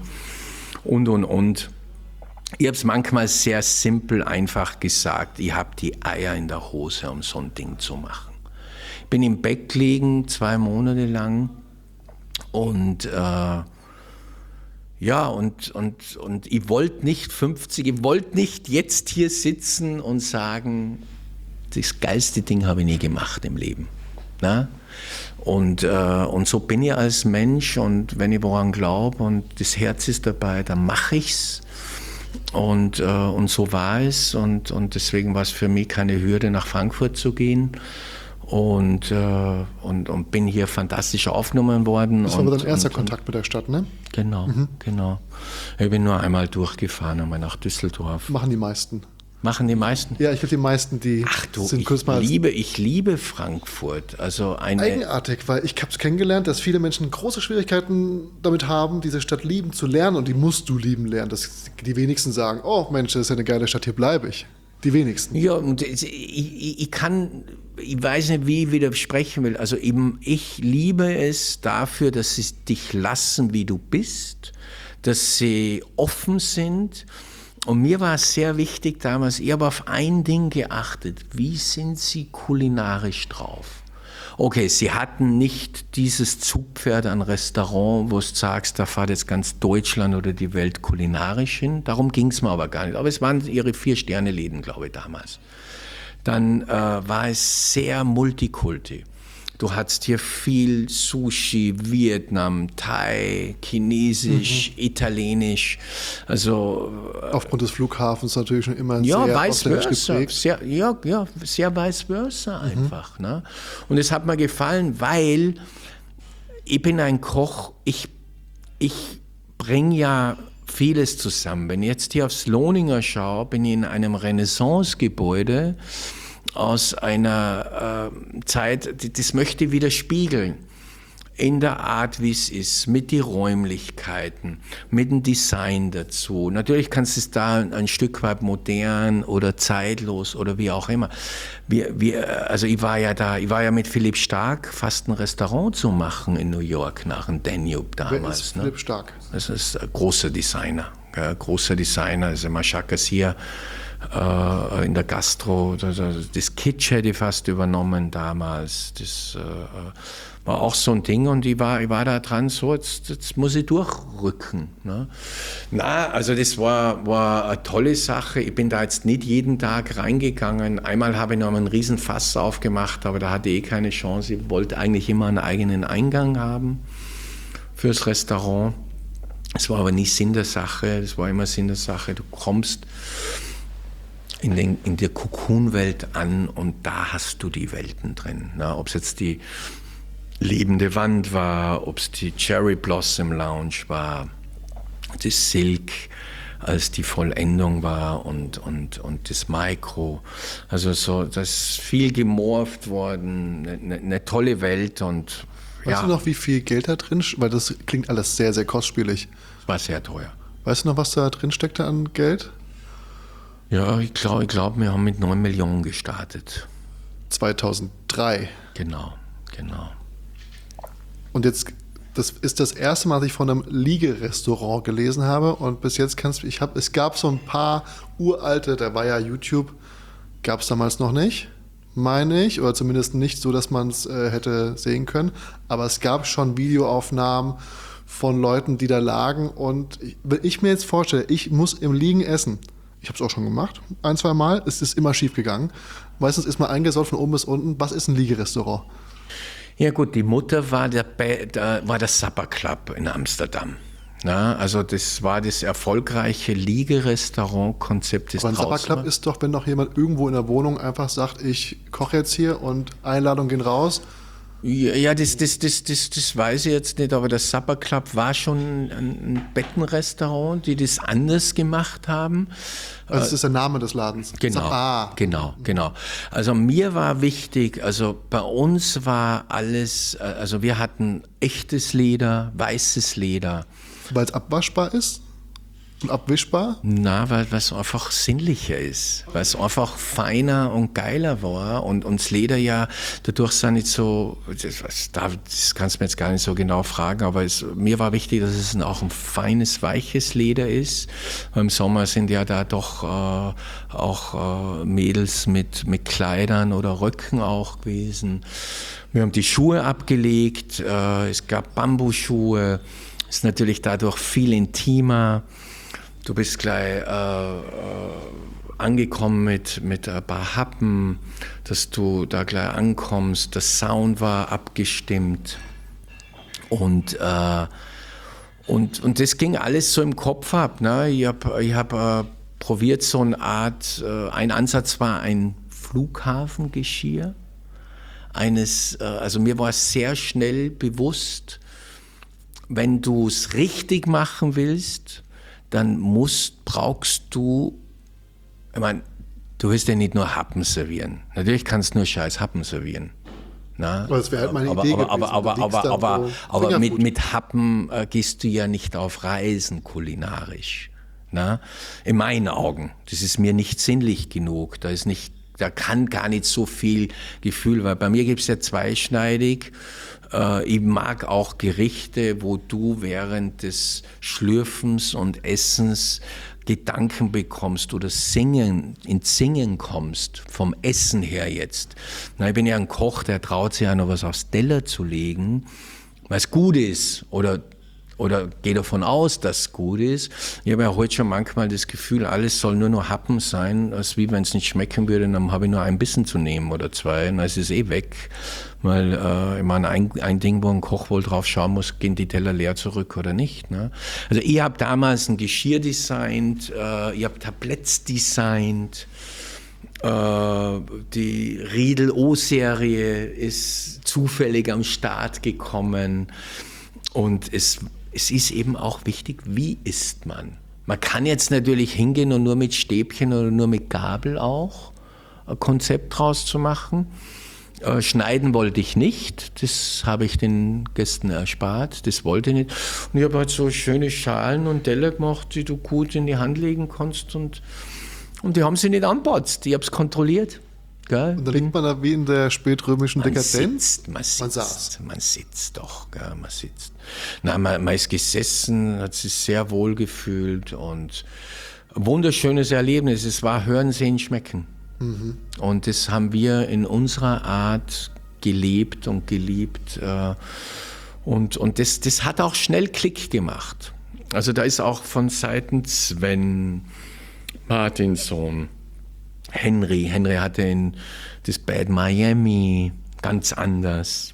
und. Ich habe es manchmal sehr simpel einfach gesagt, ich habe die Eier in der Hose, um so ein Ding zu machen. Ich bin im Bett gelegen, 2 Monate lang und ja, und ich wollte nicht 50, ich wollte nicht jetzt hier sitzen und sagen, das geilste Ding habe ich nie gemacht im Leben. Na? Und so bin ich als Mensch und wenn ich woran glaube und das Herz ist dabei, dann mache ich's. Und so war es und deswegen war es für mich keine Hürde, nach Frankfurt zu gehen. und bin hier fantastisch aufgenommen worden. Das war aber dein erster Kontakt mit der Stadt, ne? Genau, genau. Ich bin nur einmal durchgefahren, einmal nach Düsseldorf. Machen die meisten. Machen die meisten? Ja, ich glaube, die meisten, die sind kurz mal... Ich liebe Frankfurt. Also eigenartig, weil ich habe es kennengelernt, dass viele Menschen große Schwierigkeiten damit haben, diese Stadt lieben zu lernen, und die musst du lieben lernen. Dass die wenigsten sagen, oh Mensch, das ist ja eine geile Stadt, hier bleibe ich. Die wenigsten. Ja, und ich weiß nicht, wie ich widersprechen will. Also eben, ich liebe es dafür, dass sie dich lassen, wie du bist, dass sie offen sind. Und mir war es sehr wichtig damals, ich habe auf ein Ding geachtet: Wie sind sie kulinarisch drauf? Okay, sie hatten nicht dieses Zugpferd an Restaurant, wo du sagst, da fährt jetzt ganz Deutschland oder die Welt kulinarisch hin. Darum ging es mir aber gar nicht. Aber es waren ihre 4-Sterne-Läden, glaube ich, damals. Dann war es sehr Multikulti. Du hattest hier viel Sushi, Vietnam, Thai, Chinesisch, Italienisch. Also aufgrund des Flughafens natürlich schon immer ja, sehr vice versa. geprägt. Sehr vice versa einfach. Ne? Und es hat mir gefallen, weil ich bin ein Koch, ich bringe ja vieles zusammen. Wenn ich jetzt hier aufs Lohninger schaue, bin ich in einem Renaissance-Gebäude aus einer Zeit, das möchte widerspiegeln. In der Art, wie es ist, mit den Räumlichkeiten, mit dem Design dazu. Natürlich kannst du es da ein Stück weit modern oder zeitlos oder wie auch immer. Also ich war ja mit Philipp Stark fast ein Restaurant zu machen in New York nach dem Danube damals. Wer ist Philipp Stark? Das ist ein großer Designer. Großer Designer, also Mashaka hier in der Gastro. Das Kitsch hätte ich fast übernommen damals. Das war auch so ein Ding, und ich war da dran, so jetzt muss ich durchrücken. Ne? Also das war eine tolle Sache. Ich bin da jetzt nicht jeden Tag reingegangen. Einmal habe ich noch einen riesen Fass aufgemacht, aber da hatte ich keine Chance. Ich wollte eigentlich immer einen eigenen Eingang haben fürs Restaurant. Es war aber nie Sinn der Sache. Das war immer Sinn der Sache. Du kommst in der Cocoon-Welt an, und da hast du die Welten drin. Ne? Ob es jetzt die lebende Wand war, ob es die Cherry Blossom Lounge war, das Silk als die Vollendung war und das Micro. Also so, das ist viel gemorpht worden, eine tolle Welt. Und weißt du noch, wie viel Geld da drin, weil das klingt alles sehr, sehr kostspielig. War sehr teuer. Weißt du noch, was da drin steckte an Geld? Ja, ich glaube, wir haben mit 9 Millionen gestartet. 2003. Genau. Und jetzt, das ist das erste Mal, dass ich von einem Liegerestaurant gelesen habe, und bis jetzt es gab so ein paar uralte, da war ja YouTube, gab es damals noch nicht, meine ich, oder zumindest nicht so, dass man es hätte sehen können, aber es gab schon Videoaufnahmen von Leuten, die da lagen, und wenn ich mir jetzt vorstelle, ich muss im Liegen essen, ich habe es auch schon gemacht, 1-2 Mal, es ist immer schief gegangen, meistens ist man eingesaut von oben bis unten. Was ist ein Liegerestaurant? Ja gut, die Mutter war das Supper Club in Amsterdam. Na, also das war das erfolgreiche Liegerestaurant-Konzept des Aber ein Supper Club ist doch, wenn noch jemand irgendwo in der Wohnung einfach sagt, ich koche jetzt hier und Einladungen gehen raus. Ja, das weiß ich jetzt nicht, aber das Supper Club war schon ein Bettenrestaurant, die das anders gemacht haben. Also das ist der Name des Ladens. Genau. Also mir war wichtig, also bei uns war alles, also wir hatten echtes Leder, weißes Leder. Weil es abwaschbar ist? Und abwischbar? Na, weil es einfach sinnlicher ist, weil es einfach feiner und geiler war, und das Leder ja, dadurch sind nicht so, das kannst du mir jetzt gar nicht so genau fragen, aber mir war wichtig, dass es auch ein feines, weiches Leder ist. Im Sommer sind ja da doch auch Mädels mit Kleidern oder Röcken auch gewesen. Wir haben die Schuhe abgelegt, es gab Bambusschuhe, ist natürlich dadurch viel intimer. Du bist gleich angekommen mit ein paar Happen, dass du da gleich ankommst. Der Sound war abgestimmt. Und das ging alles so im Kopf ab. Ne? Ich hab probiert, so eine Art, ein Ansatz war ein Flughafengeschirr. also mir war sehr schnell bewusst, wenn du es richtig machen willst, dann brauchst du, ich meine, du willst ja nicht nur Happen servieren. Natürlich kannst du nur scheiß Happen servieren. Na? Aber das wäre halt meine Idee gewesen. Aber mit Happen gehst du ja nicht auf Reisen kulinarisch. Na? In meinen Augen. Das ist mir nicht sinnlich genug. Da kann gar nicht so viel Gefühl, weil bei mir gibt es ja zweischneidig. Ich mag auch Gerichte, wo du während des Schlürfens und Essens Gedanken bekommst oder ins Singen kommst, vom Essen her jetzt. Ich bin ja ein Koch, der traut sich ja noch was aufs Teller zu legen, weil es gut ist oder gehe davon aus, dass es gut ist. Ich habe ja heute schon manchmal das Gefühl, alles soll nur noch Happen sein, als wie wenn es nicht schmecken würde, dann habe ich nur ein Bissen zu nehmen oder zwei, dann ist es weg. Weil ich meine, ein Ding, wo ein Koch wohl drauf schauen muss, gehen die Teller leer zurück oder nicht. Ne? Also ich habe damals ein Geschirr designt, ich habe Tabletts designt, die Riedel O-Serie ist zufällig am Start gekommen und es ist eben auch wichtig, wie isst man. Man kann jetzt natürlich hingehen und nur mit Stäbchen oder nur mit Gabel auch ein Konzept draus zu machen. Schneiden wollte ich nicht, das habe ich den Gästen erspart, das wollte ich nicht. Und ich habe halt so schöne Schalen und Teller gemacht, die du gut in die Hand legen kannst und die haben sie nicht anpatzt, ich habe es kontrolliert. Gell? Und da liegt man da wie in der spätrömischen Dekadenz? Man sitzt doch, gell? Man sitzt. Na, man ist gesessen, hat sich sehr wohl gefühlt und ein wunderschönes Erlebnis. Es war Hören, Sehen, Schmecken. Mhm. Und das haben wir in unserer Art gelebt und geliebt. Und das hat auch schnell Klick gemacht. Also da ist auch von Seiten Sven, Martinson, Henry hatte das Bad Miami ganz anders.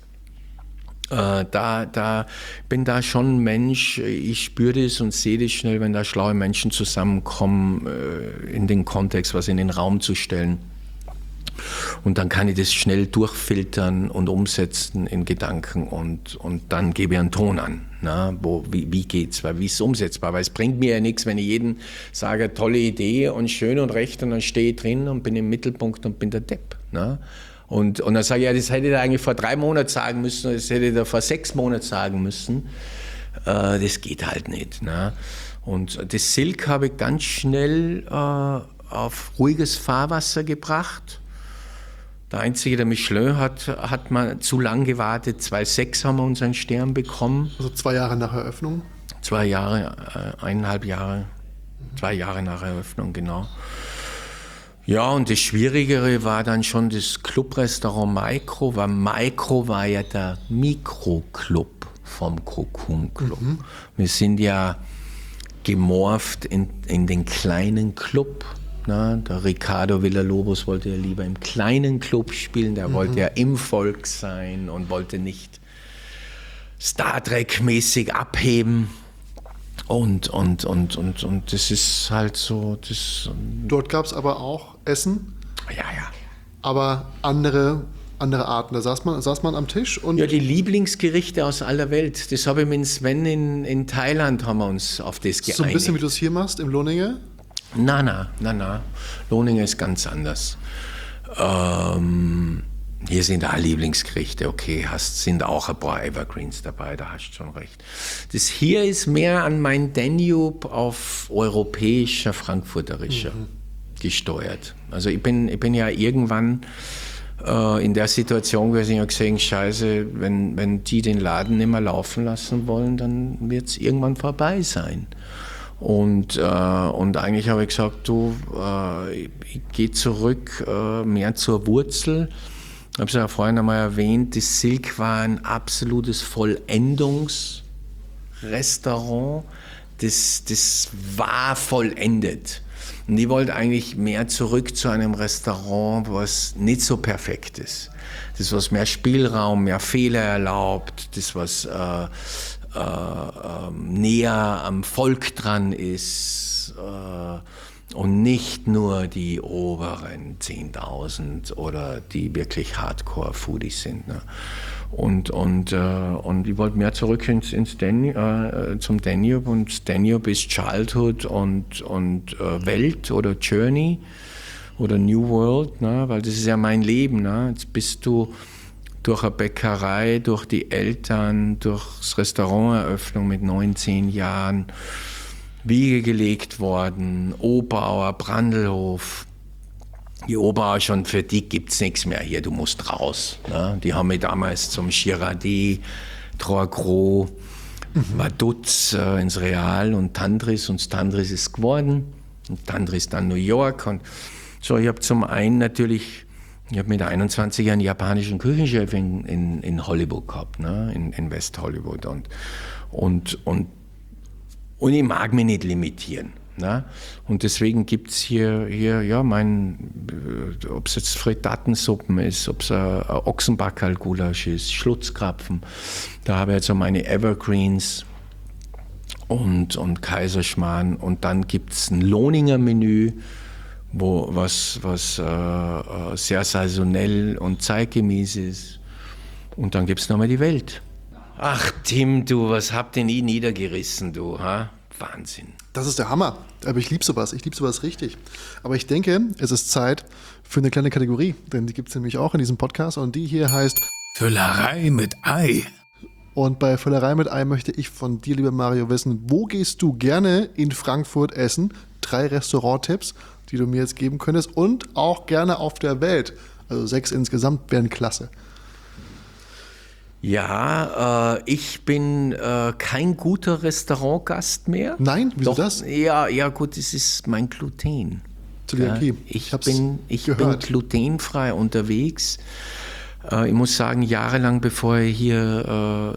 Bin da schon ein Mensch, ich spüre das und sehe das schnell, wenn da schlaue Menschen zusammenkommen, in den Kontext, was in den Raum zu stellen. Und dann kann ich das schnell durchfiltern und umsetzen in Gedanken und dann gebe ich einen Ton an. Na, wie geht's, wie ist es umsetzbar? Weil es bringt mir ja nichts, wenn ich jedem sage, tolle Idee und schön und recht und dann stehe ich drin und bin im Mittelpunkt und bin der Depp. Na? Und dann sage ich, ja, das hätte ich eigentlich vor 3 Monaten sagen müssen, das hätte ich vor 6 Monaten sagen müssen. Das geht halt nicht. Na? Und das Silk habe ich ganz schnell auf ruhiges Fahrwasser gebracht. Der einzige, der Michelin hat man zu lang gewartet. 2006 haben wir unseren Stern bekommen. Also 2 Jahre nach Eröffnung? 2 Jahre, 1,5 Jahre, 2 Jahre nach Eröffnung, genau. Ja, und das Schwierigere war dann schon das Clubrestaurant Micro, weil Micro war ja der Mikroclub vom Cocoon Club. Mhm. Wir sind ja gemorpht in den kleinen Club. Na, der Ricardo Villalobos wollte ja lieber im kleinen Club spielen, der wollte ja im Volk sein und wollte nicht Star Trek-mäßig abheben. Und das ist halt so. Dort gab es aber auch Essen. Ja. Aber andere Arten. Da saß man am Tisch und. Ja, die Lieblingsgerichte aus aller Welt. Das habe ich mit Sven in Thailand, haben wir uns auf das geeinigt. So ein bisschen wie du es hier machst, im Lohninger? Na. Lohninger ist ganz anders. Hier sind auch Lieblingsgerichte, okay, sind auch ein paar Evergreens dabei, da hast du schon recht. Das hier ist mehr an mein Danube auf europäischer, frankfurterischer gesteuert. Also ich bin ja irgendwann in der Situation gewesen, ich habe gesehen, scheiße, wenn die den Laden nicht mehr laufen lassen wollen, dann wird es irgendwann vorbei sein. Und eigentlich habe ich gesagt, ich gehe zurück mehr zur Wurzel. Ich habe es ja vorhin einmal erwähnt, das Silk war ein absolutes Vollendungsrestaurant. Das war vollendet. Und ich wollte eigentlich mehr zurück zu einem Restaurant, was nicht so perfekt ist. Das, was mehr Spielraum, mehr Fehler erlaubt, das, was näher am Volk dran ist. und nicht nur die oberen 10.000 oder die wirklich Hardcore-Foodies sind. Ne? Und ich wollte mehr zurück zum Danube, und Danube ist Childhood und Welt oder Journey oder New World, ne? Weil das ist ja mein Leben. Ne? Jetzt bist du durch eine Bäckerei, durch die Eltern, durchs Restauranteröffnung mit 19 Jahren, Wiege gelegt worden, Obauer, Brandelhof. Die Obauer schon, für die gibt es nichts mehr hier, du musst raus. Ne? Die haben mich damals zum Girardet, Trois Gros, Vaduz ins Real und Tandris, und Tandris ist geworden. Und Tandris dann New York. Und so, ich habe zum einen natürlich, ich habe mit 21 einen japanischen Küchenchef in Hollywood gehabt, ne? in West Hollywood. Und ich mag mich nicht limitieren. Ne? Und deswegen gibt es hier ja, ob es jetzt Frittatensuppen ist, ob es ein Ochsenbackerl-Gulasch ist, Schlutzkrapfen. Da habe ich jetzt so meine Evergreens und Kaiserschmarrn. Und dann gibt es ein Lohninger Menü, was sehr saisonell und zeitgemäß ist. Und dann gibt es nochmal die Welt. Ach Tim, du, was habt ihr nie niedergerissen, du, ha? Wahnsinn. Das ist der Hammer. Aber ich liebe sowas. Ich liebe sowas richtig. Aber ich denke, es ist Zeit für eine kleine Kategorie. Denn die gibt es nämlich auch in diesem Podcast. Und die hier heißt Füllerei mit Ei. Und bei Füllerei mit Ei möchte ich von dir, lieber Mario, wissen, wo gehst du gerne in Frankfurt essen? 3 Restauranttipps, die du mir jetzt geben könntest. Und auch gerne auf der Welt. Also 6 insgesamt wären klasse. Ja, ich bin kein guter Restaurantgast mehr. Nein? Wieso das? Ja, gut, das ist mein Gluten. Zöliakie. Ich bin glutenfrei unterwegs. Ich muss sagen, jahrelang, bevor ich hier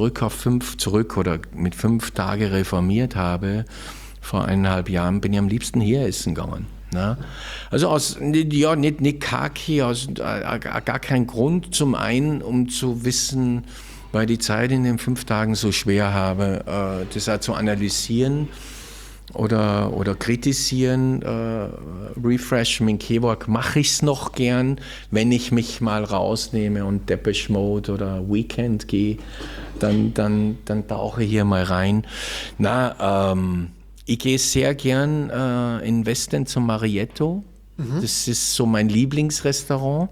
mit 5 Tage reformiert habe, vor 1,5 Jahren, bin ich am liebsten hier essen gegangen. Ne? Also nicht Kaki, gar kein Grund. Zum einen, um zu wissen, weil die Zeit in den 5 Tagen so schwer habe, das auch zu analysieren oder kritisieren. Refresh mit Kevork mache ich es noch gern, wenn ich mich mal rausnehme und Depeche Mode oder Weekend gehe, dann tauche ich hier mal rein. Ich gehe sehr gern in Westend zum Marietto. Das ist so mein Lieblingsrestaurant.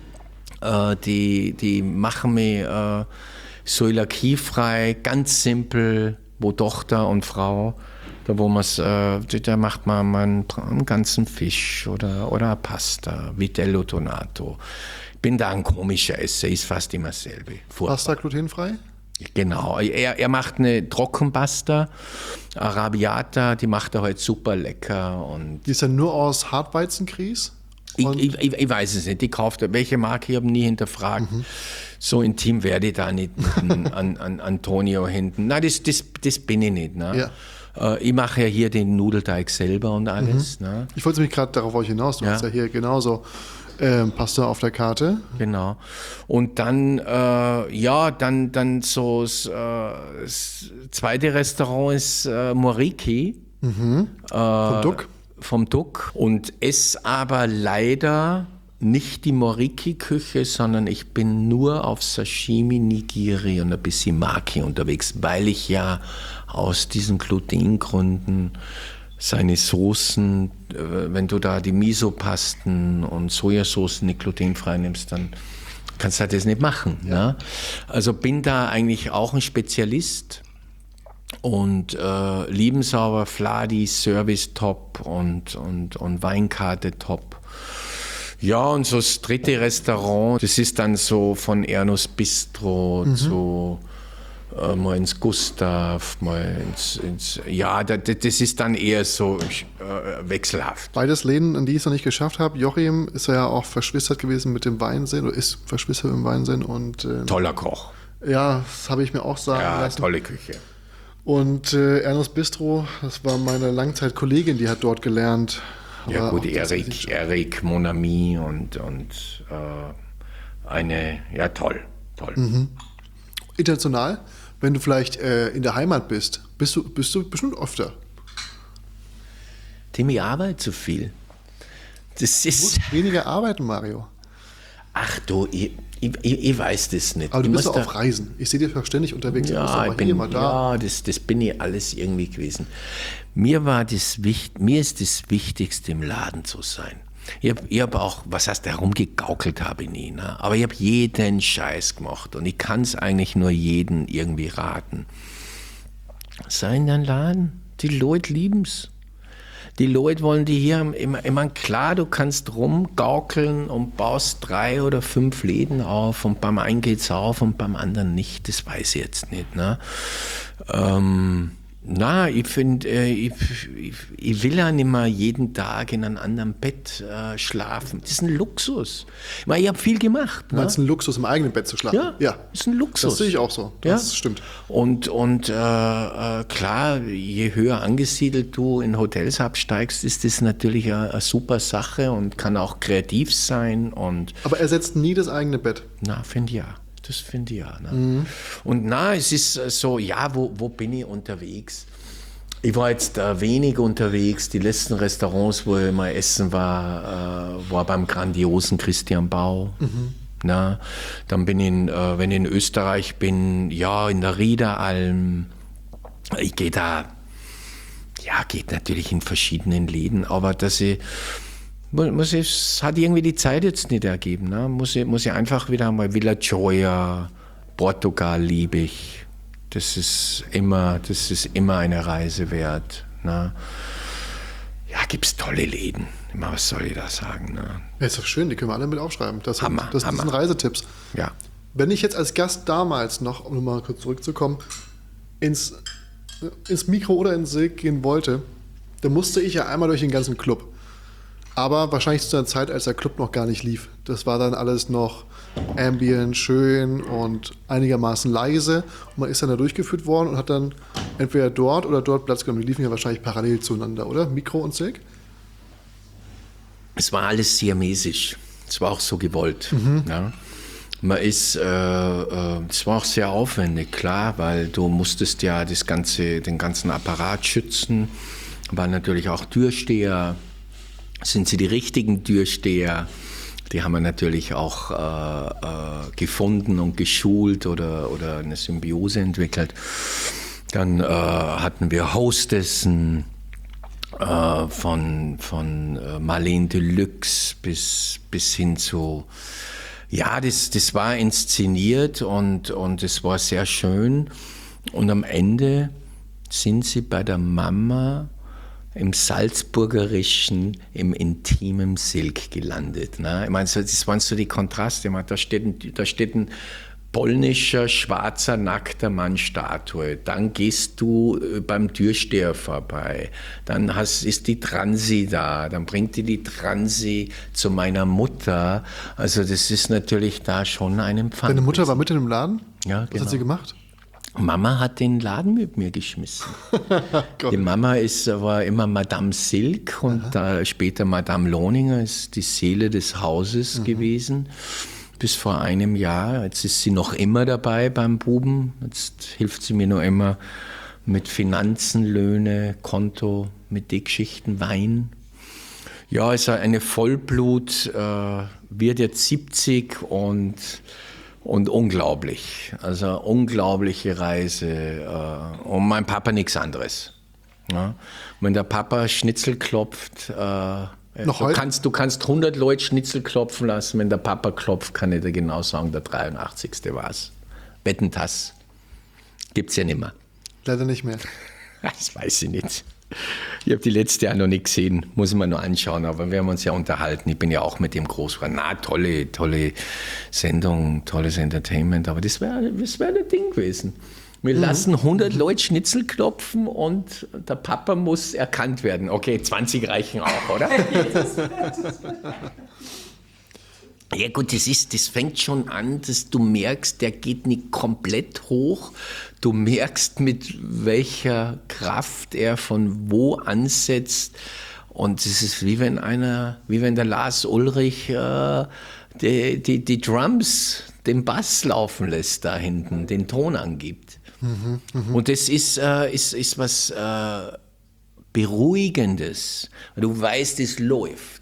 Die machen mich cöliakiefrei, ganz simpel, wo Tochter und Frau, da macht man einen ganzen Fisch oder Pasta, Vitello Tonato. Ich bin da ein komischer Esser, ist fast immer dasselbe. Pasta glutenfrei? Genau, er macht eine Trockenpasta, Arrabbiata, die macht er halt super lecker. Und die ist ja nur aus Hartweizengrieß? Ich weiß es nicht, die kauft er. Welche Marke, ich habe nie hinterfragt. So intim werde ich da nicht an Antonio hinten. Nein, das bin ich nicht. Ne? Ja. Ich mache ja hier den Nudelteig selber und alles. Ne? Ich wollte mich gerade darauf hinaus, du hast ja hier genauso Pasta auf der Karte. Genau. Und dann, dann so das zweite Restaurant ist Moriki. Vom Duck. Und esse aber leider nicht die Moriki-Küche, sondern ich bin nur auf Sashimi, Nigiri und ein bisschen Maki unterwegs, weil ich ja aus diesen Glutengründen seine Soßen, wenn du da die Miso-Pasten und Sojasoßen nicht glutenfrei nimmst, dann kannst du halt das nicht machen. Ja. Ne? Also bin da eigentlich auch ein Spezialist und Liebensauer, Fladi, Service top und Weinkarte top. Ja, und so das dritte Restaurant, das ist dann so von Ernus Bistro zu mal ins Gustav, mal ins das ist dann eher so wechselhaft. Beides Läden, an die ich es noch nicht geschafft habe. Joachim ist ja auch verschwistert gewesen mit dem Weinsinn oder ist verschwistert mit dem Weinsinn. Und, toller Koch. Ja, das habe ich mir auch sagen lassen. Ja, tolle Küche. Und Ernus Bistro, das war meine Langzeitkollegin, die hat dort gelernt. Ja gut, Erik, Mon Ami und toll. International, wenn du vielleicht in der Heimat bist du bestimmt öfter. Tim, ich arbeite zu viel. Das Du ist... musst weniger arbeiten, Mario. Ach du, ich weiß das nicht. Aber du Ich bist muss doch auf Reisen. Ich sehe dich doch ständig unterwegs. Du bist doch Ja, mal hier, mal da. ja, das bin ich alles irgendwie gewesen. Mir ist das Wichtigste, im Laden zu sein. Ich hab auch, was heißt, herumgegaukelt habe ich nie, ne? Aber ich habe jeden Scheiß gemacht und ich kann es eigentlich nur jedem irgendwie raten. Sei in deinem Laden, die Leute lieben's. Die Leute wollen die hier haben. Ich meine, klar, du kannst rumgaukeln und baust 3 oder 5 Läden auf und beim einen geht's auf und beim anderen nicht. Das weiß ich jetzt nicht. Ne? Ich finde, ich will ja nicht mehr jeden Tag in einem anderen Bett schlafen. Das ist ein Luxus. Ich meine, ich habe viel gemacht. Du meinst, ein Luxus, im eigenen Bett zu schlafen? Ja, ist ein Luxus. Das sehe ich auch so. Das stimmt. Und klar, je höher angesiedelt du in Hotels absteigst, ist das natürlich eine super Sache und kann auch kreativ sein. Aber ersetzt nie das eigene Bett. Na, finde ich ja. Das finde ich ja. Ne? Und es ist so, ja, wo bin ich unterwegs? Ich war jetzt wenig unterwegs. Die letzten Restaurants, wo ich mal essen war beim grandiosen Christian Bau. Na, dann bin ich, wenn ich in Österreich bin, ja, in der Riederalm. Ich gehe da, ja, geht natürlich in verschiedenen Läden, aber es hat irgendwie die Zeit jetzt nicht ergeben. Ne? Muss ich einfach wieder mal Villa Gioia, Portugal liebe ich. Das ist immer eine Reise wert. Ne? Ja, gibt es tolle Läden. Was soll ich da sagen? Ne? Ja, ist doch schön, die können wir alle mit aufschreiben. Das sind Hammer. Reisetipps. Ja. Wenn ich jetzt als Gast damals noch, um mal kurz zurückzukommen, ins Mikro oder ins Silk gehen wollte, dann musste ich ja einmal durch den ganzen Club. Aber wahrscheinlich zu einer Zeit, als der Club noch gar nicht lief. Das war dann alles noch ambient, schön und einigermaßen leise. Und man ist dann da durchgeführt worden und hat dann entweder dort oder dort Platz genommen. Die liefen ja wahrscheinlich parallel zueinander, oder? Mikro und Silk? Es war alles siamesisch. Es war auch so gewollt. Ja. Es war auch sehr aufwendig, klar, weil du musstest ja den ganzen Apparat schützen. Waren natürlich auch Türsteher. Sind sie die richtigen Türsteher? Die haben wir natürlich auch gefunden und geschult oder eine Symbiose entwickelt. Dann hatten wir Hostessen von Marlene Deluxe bis hin zu... Ja, das war inszeniert und es war sehr schön. Und am Ende sind sie bei der Mama im Salzburgerischen, im intimen Silk gelandet. Ne? Ich meine, das waren so die Kontraste. Ich meine, da steht ein polnischer, schwarzer, nackter Mann Statue. Dann gehst du beim Türsteher vorbei. Dann ist die Transi da. Dann bringt die Transi zu meiner Mutter. Also das ist natürlich da schon ein Empfang. Deine Mutter war mit in dem Laden? Ja, genau. Was hat sie gemacht? Mama hat den Laden mit mir geschmissen. Die Mama war immer Madame Silk und später Madame Lohninger ist die Seele des Hauses gewesen. Bis vor einem Jahr. Jetzt ist sie noch immer dabei beim Buben. Jetzt hilft sie mir noch immer mit Finanzen, Löhne, Konto, mit den Geschichten, Wein. Ja, ist eine Vollblut, wird jetzt 70 und unglaublich. Also unglaubliche Reise. Und mein Papa nichts anderes. Ja? Wenn der Papa Schnitzel klopft, du kannst 100 Leute Schnitzel klopfen lassen. Wenn der Papa klopft, kann ich dir genau sagen, der 83. war es. Wettentass. Gibt es ja nicht mehr. Leider nicht mehr. Das weiß ich nicht. Ich habe die letzte ja noch nicht gesehen, muss ich mir nur anschauen, aber wir haben uns ja unterhalten. Ich bin ja auch mit dem Großvater. Tolle Sendung, tolles Entertainment, aber das wäre das Ding gewesen. Wir lassen 100 Leute Schnitzel klopfen und der Papa muss erkannt werden. Okay, 20 reichen auch, oder? Ja gut, das fängt schon an, dass du merkst, der geht nicht komplett hoch. Du merkst, mit welcher Kraft er von wo ansetzt. Und es ist wie wenn der Lars Ulrich die Drums, den Bass laufen lässt da hinten, den Ton angibt. Und das ist was Beruhigendes. Du weißt, es läuft.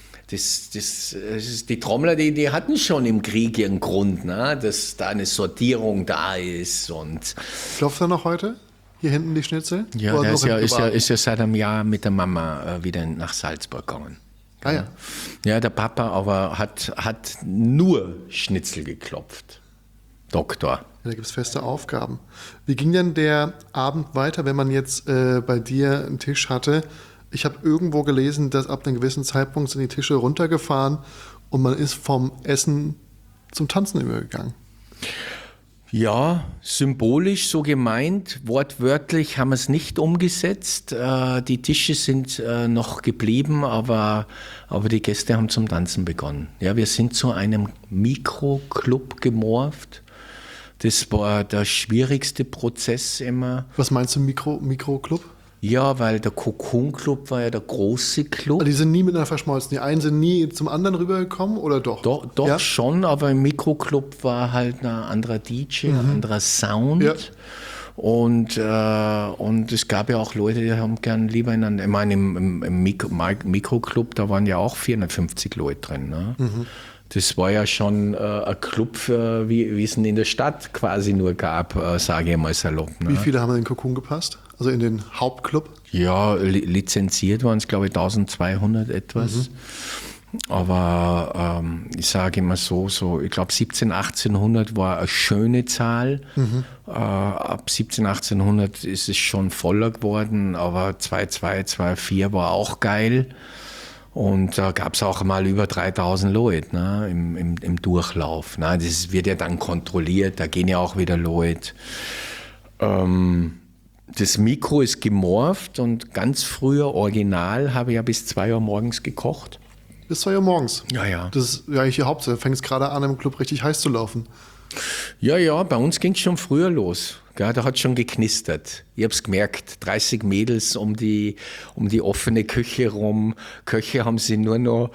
Die Trommler, die hatten schon im Krieg ihren Grund, ne? Dass da eine Sortierung da ist. Und Klopft er noch heute? Hier hinten die Schnitzel? ja, Oder der noch im ist ja seit einem Jahr mit der Mama wieder nach Salzburg gegangen. Ah ja. Ja, der Papa aber hat nur Schnitzel geklopft. Doktor. Ja, da gibt es feste Aufgaben. Wie ging denn der Abend weiter, wenn man jetzt bei dir einen Tisch hatte? Ich habe irgendwo gelesen, dass ab einem gewissen Zeitpunkt sind die Tische runtergefahren und man ist vom Essen zum Tanzen übergegangen. Ja, symbolisch so gemeint. Wortwörtlich haben wir es nicht umgesetzt. Die Tische sind noch geblieben, aber die Gäste haben zum Tanzen begonnen. Ja, wir sind zu einem Mikroclub gemorpht. Das war der schwierigste Prozess immer. Was meinst du, Mikroclub? Ja, weil der Cocoon Club war ja der große Club. Die sind nie miteinander verschmolzen. Die einen sind nie zum anderen rübergekommen oder doch? Doch ja? schon, aber im Mikroclub war halt ein anderer DJ, ein anderer Sound. Ja. Und es gab ja auch Leute, die haben gern lieber einander. Ich meine, im Mikroclub, da waren ja auch 450 Leute drin. Ne? Das war ja schon ein Club, wie es ihn in der Stadt quasi nur gab, sage ich mal salopp. Ne? Wie viele haben in den Cocoon gepasst? Also in den Hauptclub? Ja, lizenziert waren es, glaube ich, 1200 etwas. Aber ich sage immer so, ich glaube 1800 war eine schöne Zahl. Ab 1800 ist es schon voller geworden, aber 2004 war auch geil. Und da gab es auch mal über 3000 Leute, ne, im Durchlauf. Ne. Das wird ja dann kontrolliert, da gehen ja auch wieder Leute. Das Mikro ist gemorpht und ganz früher, original, habe ich ja bis 2 Uhr morgens gekocht. Bis 2 Uhr morgens? Ja. Das ist ja eigentlich die Hauptsache. Fängt es gerade an, im Club richtig heiß zu laufen. Ja, bei uns ging es schon früher los. Gell, da hat es schon geknistert. Ich habe es gemerkt, 30 Mädels um die offene Küche rum. Köche haben sie nur noch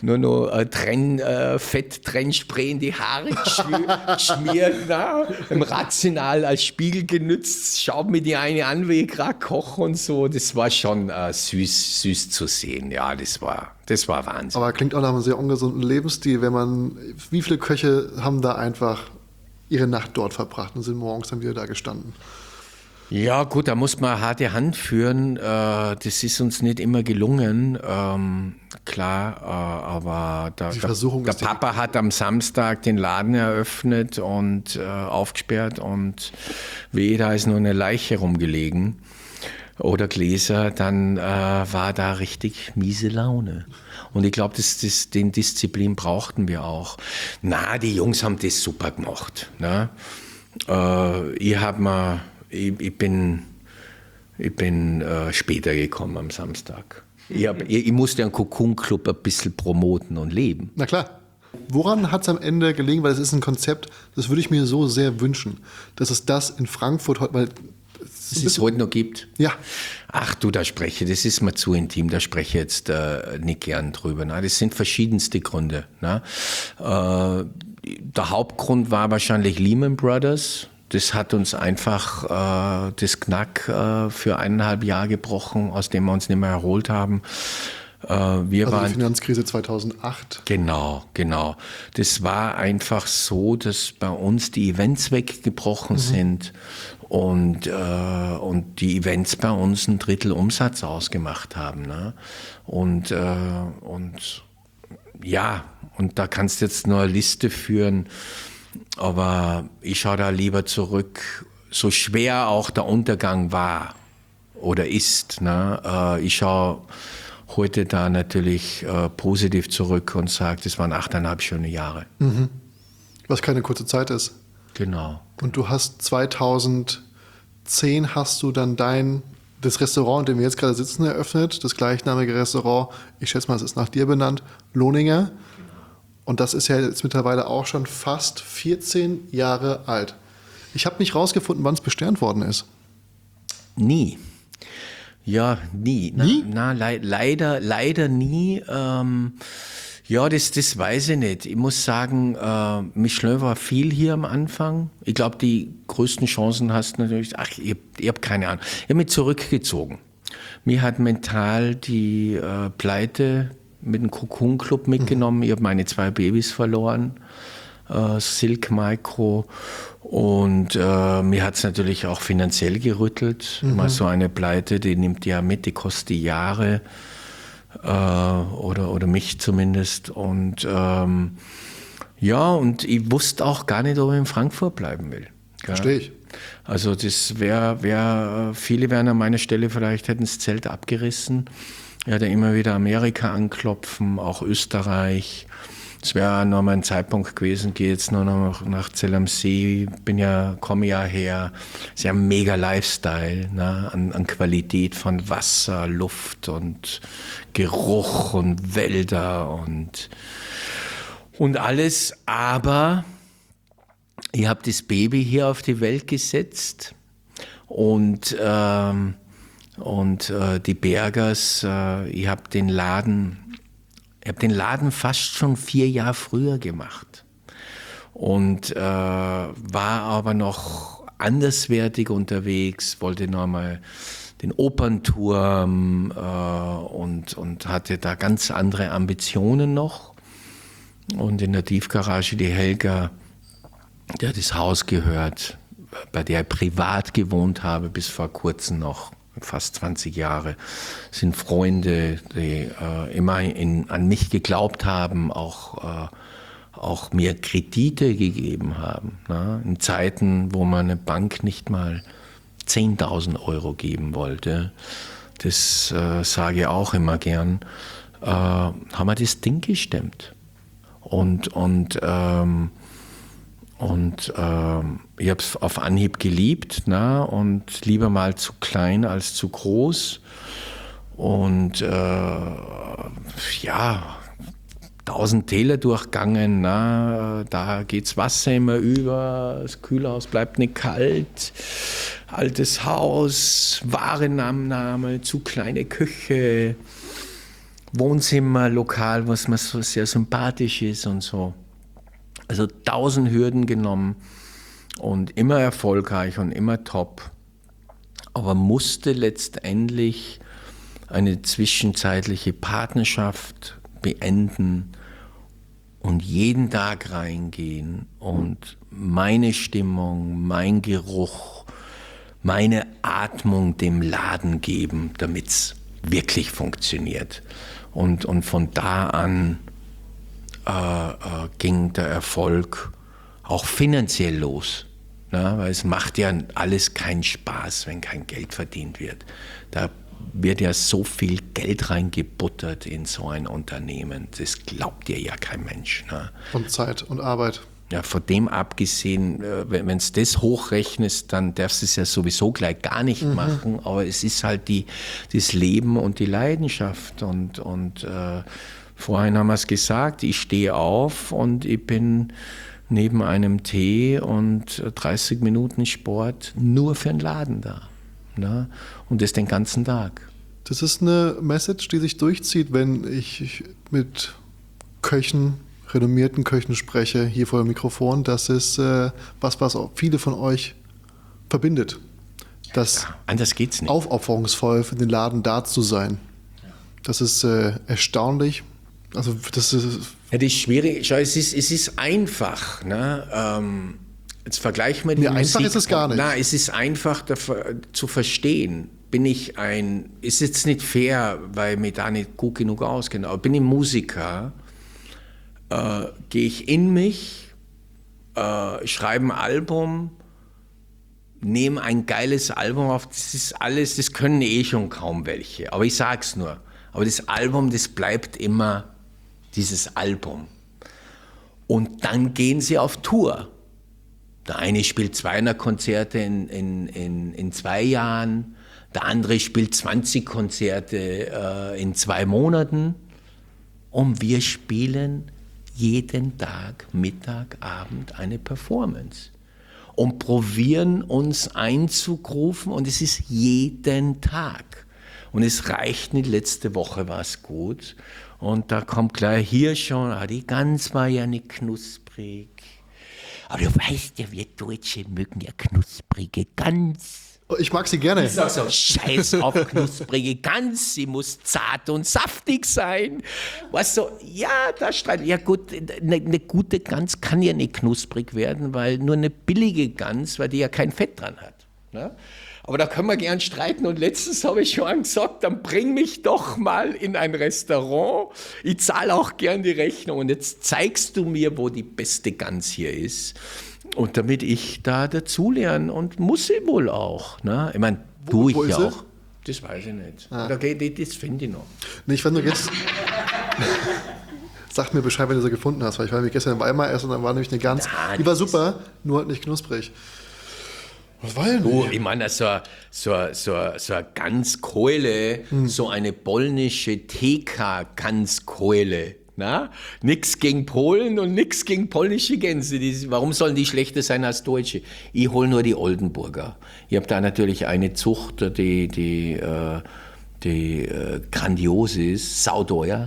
Fett-Trennspray in die Haare geschmiert, im Rational als Spiegel genützt. Schaut mir die eine an, wie ich gerade koche und so. Das war schon süß zu sehen. Ja, das war Wahnsinn. Aber klingt auch nach einem sehr ungesunden Lebensstil, wie viele Köche haben da einfach ihre Nacht dort verbracht und sind morgens dann wieder da gestanden? Ja gut, da muss man eine harte Hand führen. Das ist uns nicht immer gelungen, klar. Aber der Papa hat am Samstag den Laden eröffnet und aufgesperrt und wehe, da ist nur eine Leiche rumgelegen oder Gläser, dann war da richtig miese Laune. Und ich glaube, den Disziplin brauchten wir auch. Die Jungs haben das super gemacht. Ne? Ich bin später gekommen am Samstag. Ich musste den Cocoon Club ein bisschen promoten und leben. Na klar. Woran hat es am Ende gelegen? Weil es ist ein Konzept, das würde ich mir so sehr wünschen, dass es das in Frankfurt heute, weil es heute noch gibt? Ja. Ach du, das ist mir zu intim, da spreche ich jetzt nicht gern drüber. Ne? Das sind verschiedenste Gründe. Ne? Der Hauptgrund war wahrscheinlich Lehman Brothers. Das hat uns einfach das Knack für 1,5 Jahre gebrochen, aus dem wir uns nicht mehr erholt haben. Die Finanzkrise 2008. Genau. Das war einfach so, dass bei uns die Events weggebrochen sind und die Events bei uns 1/3 Umsatz ausgemacht haben. Ne? Und da kannst du jetzt nur eine Liste führen, aber ich schaue da lieber zurück, so schwer auch der Untergang war oder ist. Ne? Ich schaue heute da natürlich positiv zurück und sage, das waren 8,5 schöne Jahre. Was keine kurze Zeit ist. Genau. Und du hast 2010 hast du dann das Restaurant, in dem wir jetzt gerade sitzen, eröffnet, das gleichnamige Restaurant, ich schätze mal, es ist nach dir benannt, Lohninger. Und das ist ja jetzt mittlerweile auch schon fast 14 Jahre alt. Ich habe nicht rausgefunden, wann es besternt worden ist. Nie. Ja, nie. Nie? Leider nie. Das weiß ich nicht. Ich muss sagen, Michelin war viel hier am Anfang. Ich glaube, die größten Chancen hast du natürlich, ich habe keine Ahnung. Ich habe mich zurückgezogen. Mir hat mental die Pleite mit dem Cocoon Club mitgenommen. Ich habe meine 2 Babys verloren, Silk Micro. Und mir hat es natürlich auch finanziell gerüttelt. Mal so eine Pleite, die nimmt ja mit, die kostet Jahre oder mich zumindest. Und und ich wusste auch gar nicht, ob ich in Frankfurt bleiben will. Verstehe ich. Also das viele wären an meiner Stelle vielleicht, hätten das Zelt abgerissen. Ich hatte immer wieder Amerika anklopfen, auch Österreich. Es wäre noch mal ein Zeitpunkt gewesen, gehe jetzt nur noch nach Zell am See, komme ja her. Ist ja ein mega Lifestyle, ne? An Qualität von Wasser, Luft und Geruch und Wälder und alles. Aber ich habe das Baby hier auf die Welt gesetzt und die Bergers, ich habe den Laden fast schon 4 Jahre früher gemacht und war aber noch anderswertig unterwegs, wollte nochmal den Opernturm und hatte da ganz andere Ambitionen noch. Und in der Tiefgarage, die Helga, der das Haus gehört, bei der ich privat gewohnt habe, bis vor kurzem noch, fast 20 Jahre, sind Freunde, die immer an mich geglaubt haben, auch mir Kredite gegeben haben. Ne? In Zeiten, wo man eine Bank nicht mal 10.000 Euro geben wollte, das sage ich auch immer gern, haben wir das Ding gestemmt. Und ich habe es auf Anhieb geliebt, ne? Und lieber mal zu klein als zu groß. Und 1000 Täler durchgangen, na, da geht's Wasser immer über, das Kühlhaus bleibt nicht kalt, altes Haus, Warenannahme, zu kleine Küche, Wohnzimmer, Lokal, was mir so sehr sympathisch ist und so. Also 1000 Hürden genommen und immer erfolgreich und immer top, aber musste letztendlich eine zwischenzeitliche Partnerschaft beenden und jeden Tag reingehen und meine Stimmung, mein Geruch, meine Atmung dem Laden geben, damit es wirklich funktioniert. Und von da an ging der Erfolg auch finanziell los. Ne? Weil es macht ja alles keinen Spaß, wenn kein Geld verdient wird. Da wird ja so viel Geld reingebuttert in so ein Unternehmen. Das glaubt dir ja kein Mensch. Ne? Und Zeit und Arbeit. Ja, von dem abgesehen, wenn du das hochrechnest, dann darfst du es ja sowieso gleich gar nicht machen. Aber es ist halt das Leben und die Leidenschaft. Und vorhin haben wir es gesagt, ich stehe auf und ich bin neben einem Tee und 30 Minuten Sport nur für den Laden da. Ne? Und das den ganzen Tag. Das ist eine Message, die sich durchzieht, wenn ich mit Köchen, renommierten Köchen spreche, hier vor dem Mikrofon. Das ist was auch viele von euch verbindet. Das anders geht's nicht. Aufopferungsvoll für den Laden da zu sein. Das ist erstaunlich. Also das ist schwierig. Schau, es ist einfach. Ne? Jetzt vergleichen wir die Musik. Einfach ist es gar nicht. Na, es ist einfach zu verstehen. Ist jetzt nicht fair, weil ich mich da nicht gut genug auskenne, aber bin ich Musiker, gehe ich in mich, schreibe ein Album, nehme ein geiles Album auf, das ist alles, das können schon kaum welche, aber ich sag's nur. Aber das Album, das bleibt immer dieses Album. Und dann gehen sie auf Tour. Der eine spielt 200 Konzerte in 2 Jahren, der andere spielt 20 Konzerte in 2 Monaten. Und wir spielen jeden Tag, Mittag, Abend eine Performance. Und probieren uns einzugrufen und es ist jeden Tag. Und es reicht nicht, letzte Woche war es gut. Und da kommt gleich hier schon, die Gans war ja nicht knusprig. Aber du weißt ja, wir Deutsche mögen ja knusprige Gans. Ich mag sie gerne. Ich sag so, scheiß auf knusprige Gans, sie muss zart und saftig sein. Weißt du, ja, da streiten. Ja gut, eine gute Gans kann ja nicht knusprig werden, weil nur eine billige Gans, weil die ja kein Fett dran hat. Ne? Aber da können wir gern streiten. Und letztens habe ich schon gesagt, dann bring mich doch mal in ein Restaurant. Ich zahle auch gern die Rechnung. Und jetzt zeigst du mir, wo die beste Gans hier ist. Und damit ich da dazulerne und muss sie wohl auch. Ne? Ich meine, tue ich ja auch. Das weiß ich nicht. Das finde ich noch. Nee, ich fand nur jetzt... Sag mir Bescheid, wenn du sie gefunden hast, weil ich war nämlich gestern in Weimar erst und dann war nämlich eine Gans. Die war super, nur halt nicht knusprig. Was war denn? Ich meine, so eine Ganskeule, so eine polnische TK-Ganskeule. Na? Nix gegen Polen und nix gegen polnische Gänse. Warum sollen die schlechter sein als Deutsche? Ich hole nur die Oldenburger. Ich habe da natürlich eine Zucht, die grandios ist, sauteuer.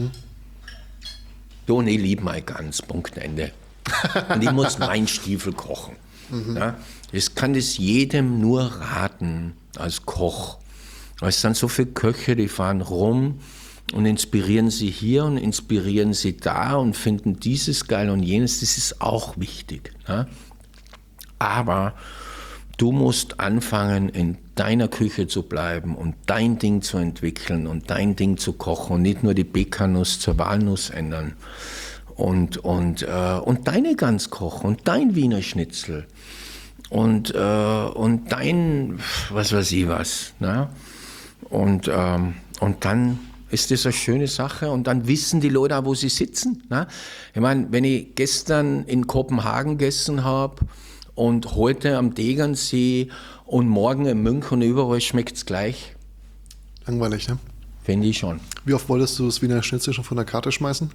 Und ich liebe meine Gans, Punkt, Ende. Und ich muss meinen Stiefel kochen. Ja? Ich kann das jedem nur raten als Koch. Weil es sind so viele Köche, die fahren rum und inspirieren sie hier und inspirieren sie da und finden dieses geil und jenes. Das ist auch wichtig. Ja? Aber du musst anfangen, in deiner Küche zu bleiben und dein Ding zu entwickeln und dein Ding zu kochen und nicht nur die Pekanuss zur Walnuss ändern. Und deine Gans kochen und dein Wiener Schnitzel und dein, was weiß ich was. Ne? Und dann ist das eine schöne Sache und dann wissen die Leute auch, wo sie sitzen. Ne? Ich meine, wenn ich gestern in Kopenhagen gegessen habe und heute am Tegernsee und morgen in München und überall schmeckt es gleich. Langweilig, ne? Finde ich schon. Wie oft wolltest du das Wiener Schnitzel schon von der Karte schmeißen?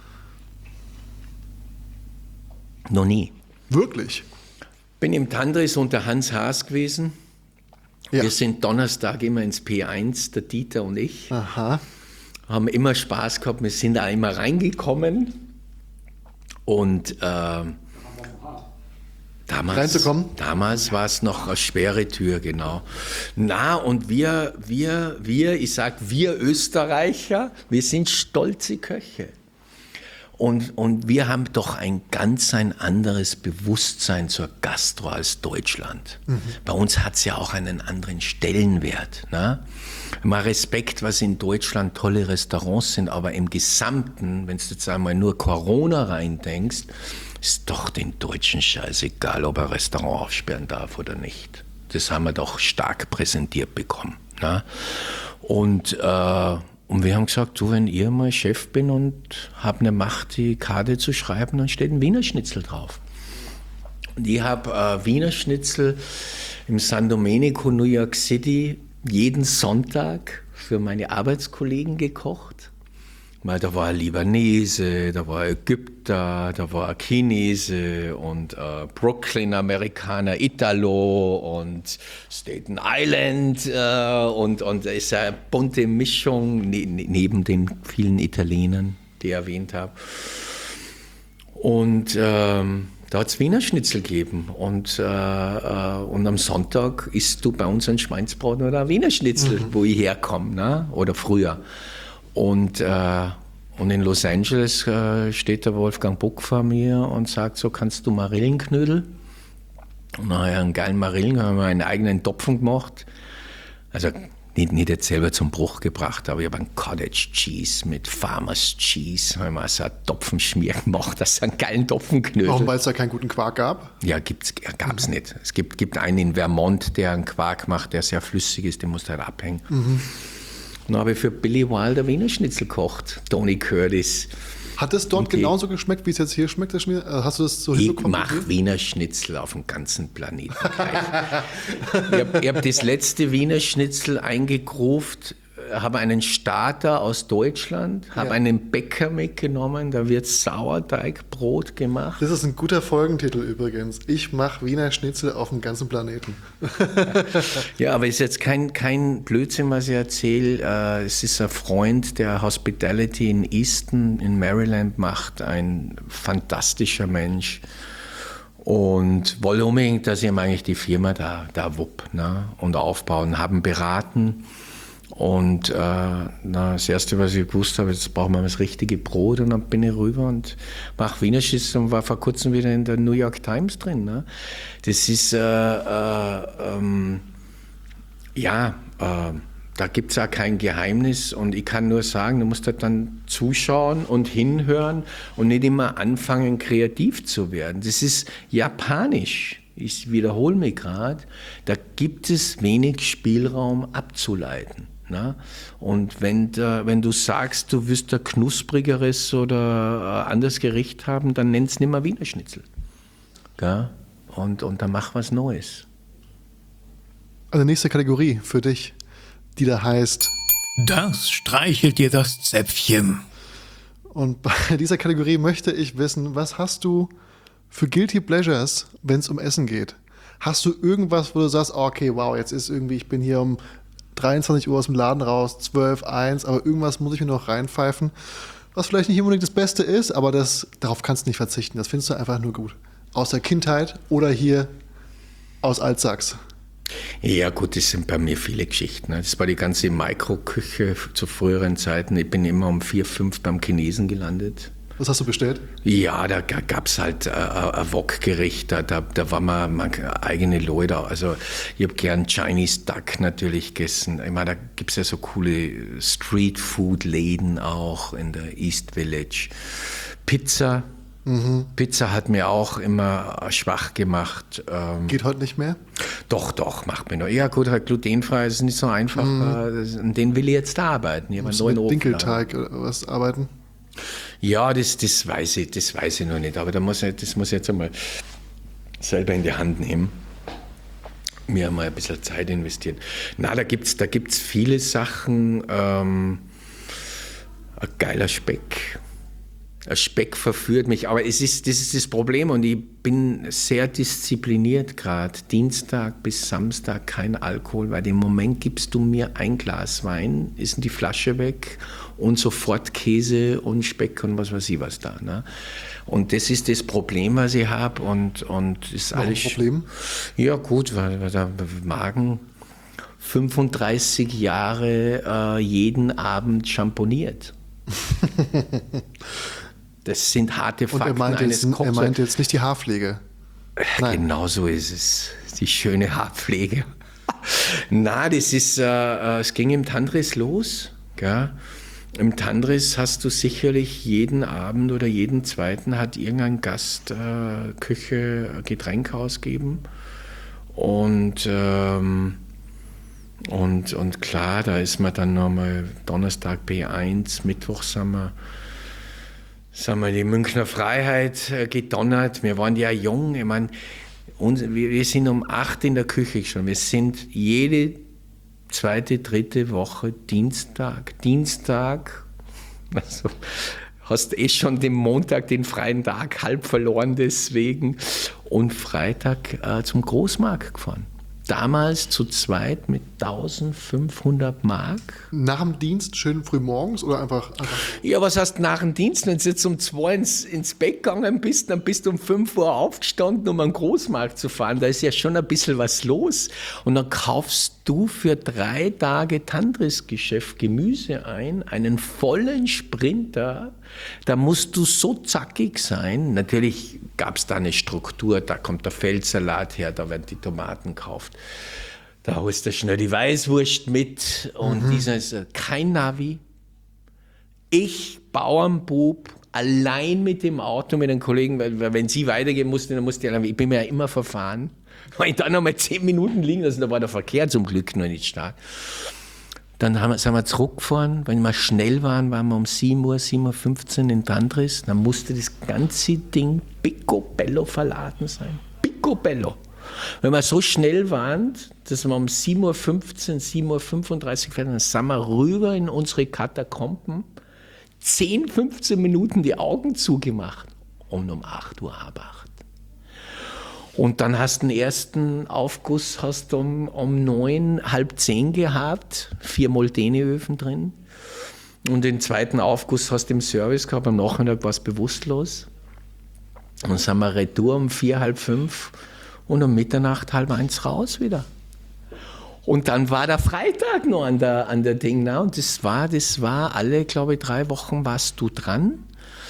Noch nie. Wirklich? Bin im Tandris unter Hans Haas gewesen. Ja. Wir sind Donnerstag immer ins P1, der Dieter und ich. Aha. Haben immer Spaß gehabt, wir sind da immer reingekommen. Und damals war es noch eine schwere Tür, genau. Na, und wir Österreicher, wir sind stolze Köche. Und wir haben doch ein anderes Bewusstsein zur Gastro als Deutschland. Bei uns hat es ja auch einen anderen Stellenwert. Ne? Mal Respekt, was in Deutschland tolle Restaurants sind, aber im Gesamten, wenn du jetzt einmal nur Corona reindenkst, ist doch den Deutschen scheißegal, ob er ein Restaurant aufsperren darf oder nicht. Das haben wir doch stark präsentiert bekommen. Ne? Und wir haben gesagt, du, wenn ihr mal Chef bin und hab eine Macht, die Karte zu schreiben, dann steht ein Wiener Schnitzel drauf. Und ich habe Wiener Schnitzel im San Domenico, New York City, jeden Sonntag für meine Arbeitskollegen gekocht. Weil da war ein Libanese, da war ein Ägypter, da war ein Chinese und Brooklyn-Amerikaner, Italo und Staten Island und es ist eine bunte Mischung neben den vielen Italienern, die ich erwähnt habe. Und da hat es Wiener Schnitzel gegeben und am Sonntag isst du bei uns ein Schweinsbraten oder ein Wiener Schnitzel, wo ich herkomme, ne? Oder früher. Und in Los Angeles steht der Wolfgang Buck vor mir und sagt so, kannst du Marillenknödel? Und dann habe ich einen geilen Marillen, haben wir einen eigenen Topfen gemacht. Also nicht jetzt selber zum Bruch gebracht, aber ich habe einen Cottage Cheese mit Farmers Cheese, haben wir so einen Topfenschmier gemacht, das ist ein geilen Topfenknödel. Warum, weil es da keinen guten Quark gab? Ja, gab es nicht. Es gibt einen in Vermont, der einen Quark macht, der sehr flüssig ist, den musst du halt abhängen. Dann habe ich für Billy Wilder Wiener Schnitzel gekocht, Tony Curtis. Hat es dort genauso geschmeckt, wie es jetzt hier schmeckt? Hast du das so hinbekommen? Ich mache Wiener Schnitzel auf dem ganzen Planeten gleich. Ich hab das letzte Wiener Schnitzel eingekruft, habe einen Starter aus Deutschland, habe einen Bäcker mitgenommen, da wird Sauerteigbrot gemacht. Das ist ein guter Folgentitel übrigens. Ich mache Wiener Schnitzel auf dem ganzen Planeten. Ja, aber es ist jetzt kein Blödsinn, was ich erzähle. Es ist ein Freund, der Hospitality in Easton in Maryland macht, ein fantastischer Mensch. Und wollen unbedingt, dass ich eigentlich die Firma da wupp, ne? Und aufbauen, haben beraten. Und das Erste, was ich gewusst habe, jetzt brauchen wir das richtige Brot. Und dann bin ich rüber und mache Wiener Schnitzel und war vor kurzem wieder in der New York Times drin. Ne? Das ist, da gibt es auch kein Geheimnis. Und ich kann nur sagen, du musst halt dann zuschauen und hinhören und nicht immer anfangen, kreativ zu werden. Das ist japanisch. Ich wiederhole mich gerade. Da gibt es wenig Spielraum abzuleiten. Na? Und wenn du sagst, du willst ein knusprigeres oder ein anderes Gericht haben, dann nenn's nicht mehr Wiener Schnitzel. Gell? Und dann mach was Neues. Also nächste Kategorie für dich, die da heißt... Das streichelt dir das Zäpfchen. Und bei dieser Kategorie möchte ich wissen, was hast du für Guilty Pleasures, wenn es um Essen geht? Hast du irgendwas, wo du sagst, okay, wow, jetzt ist irgendwie, ich bin hier um 23 Uhr aus dem Laden raus, 12, 1, aber irgendwas muss ich mir noch reinpfeifen, was vielleicht nicht unbedingt das Beste ist, aber darauf kannst du nicht verzichten. Das findest du einfach nur gut. Aus der Kindheit oder hier aus Altsachs. Ja gut, das sind bei mir viele Geschichten. Das war die ganze Mikroküche zu früheren Zeiten. Ich bin immer um 4, 5 beim Chinesen gelandet. Was hast du bestellt? Ja, da gab es halt ein Wokgericht, da waren wir eigene Leute. Also ich habe gern Chinese Duck natürlich gegessen. Ich meine, da gibt es ja so coole Street-Food-Läden auch in der East Village. Pizza. Pizza hat mir auch immer schwach gemacht. Geht heute nicht mehr? Doch, macht mir noch. Ja gut, halt glutenfrei ist nicht so einfach. An den will ich jetzt arbeiten. Ich musst du mit Dinkelteig oder was arbeiten? Ja, das weiß ich noch nicht, aber das muss ich jetzt einmal selber in die Hand nehmen. Mir mal ein bisschen Zeit investieren. Na, da gibt's viele Sachen. Ein geiler Speck. Speck verführt mich, aber das ist das Problem und ich bin sehr diszipliniert gerade. Dienstag bis Samstag kein Alkohol, weil im Moment gibst du mir ein Glas Wein, ist die Flasche weg und sofort Käse und Speck und was weiß ich was da. Ne? Und das ist das Problem, was ich habe und ist alles. Ein Problem? Ja gut, weil der Magen 35 Jahre jeden Abend schamponiert. Das sind harte Fakten eines Kochs. Er meinte jetzt nicht die Haarpflege. Nein. Genau so ist es. Die schöne Haarpflege. Na, das ist, es ging im Tantris los. Gell? Im Tantris hast du sicherlich jeden Abend oder jeden zweiten hat irgendein Gast Küche, Getränk ausgeben. Und klar, da ist man dann nochmal Donnerstag B1, Mittwoch sind wir die Münchner Freiheit gedonnert. Wir waren ja jung. Ich meine, wir sind um 8 in der Küche schon. Wir sind jede zweite, dritte Woche Dienstag. Also hast schon den Montag, den freien Tag, halb verloren deswegen. Und Freitag zum Großmarkt gefahren. Damals zu zweit mit 1500 Mark. Nach dem Dienst schön früh morgens oder einfach? Ja, was heißt nach dem Dienst? Wenn du jetzt um 2 ins Bett gegangen bist, dann bist du um 5 Uhr aufgestanden, um an den Großmarkt zu fahren. Da ist ja schon ein bisschen was los. Und dann kaufst du für 3 Tage Tantris-Geschäft Gemüse ein, einen vollen Sprinter. Da musst du so zackig sein. Natürlich gab es da eine Struktur, da kommt der Feldsalat her, da werden die Tomaten gekauft. Da holst du schnell die Weißwurst mit und dieser ist kein Navi. Ich, Bauernbub, allein mit dem Auto mit den Kollegen, weil wenn sie weitergehen mussten, dann musste ich bin mir ja immer verfahren. Wenn ich dann noch mal 10 Minuten liegen lassen, da war der Verkehr zum Glück noch nicht stark. Dann sind wir zurückgefahren, wenn wir schnell waren wir um 7:15 Uhr in Tantris. Dann musste das ganze Ding picobello verladen sein. Picobello. Wenn wir so schnell waren, dass wir um 7:15 Uhr, 7:35 Uhr fertig, dann sind wir rüber in unsere Katakomben, 10, 15 Minuten die Augen zugemacht und um 8 Uhr ab 8. Und dann hast du den ersten Aufguss hast du um 9, halb 10 gehabt, 4 Molteneöfen drin. Und den zweiten Aufguss hast du im Service gehabt, am Nachmittag warst du bewusstlos. Und sind wir retour um 4, halb 5 und um Mitternacht, halb 1 raus wieder. Und dann war der Freitag noch an der Ding, ne? Und das war alle, glaube ich, 3 Wochen warst du dran.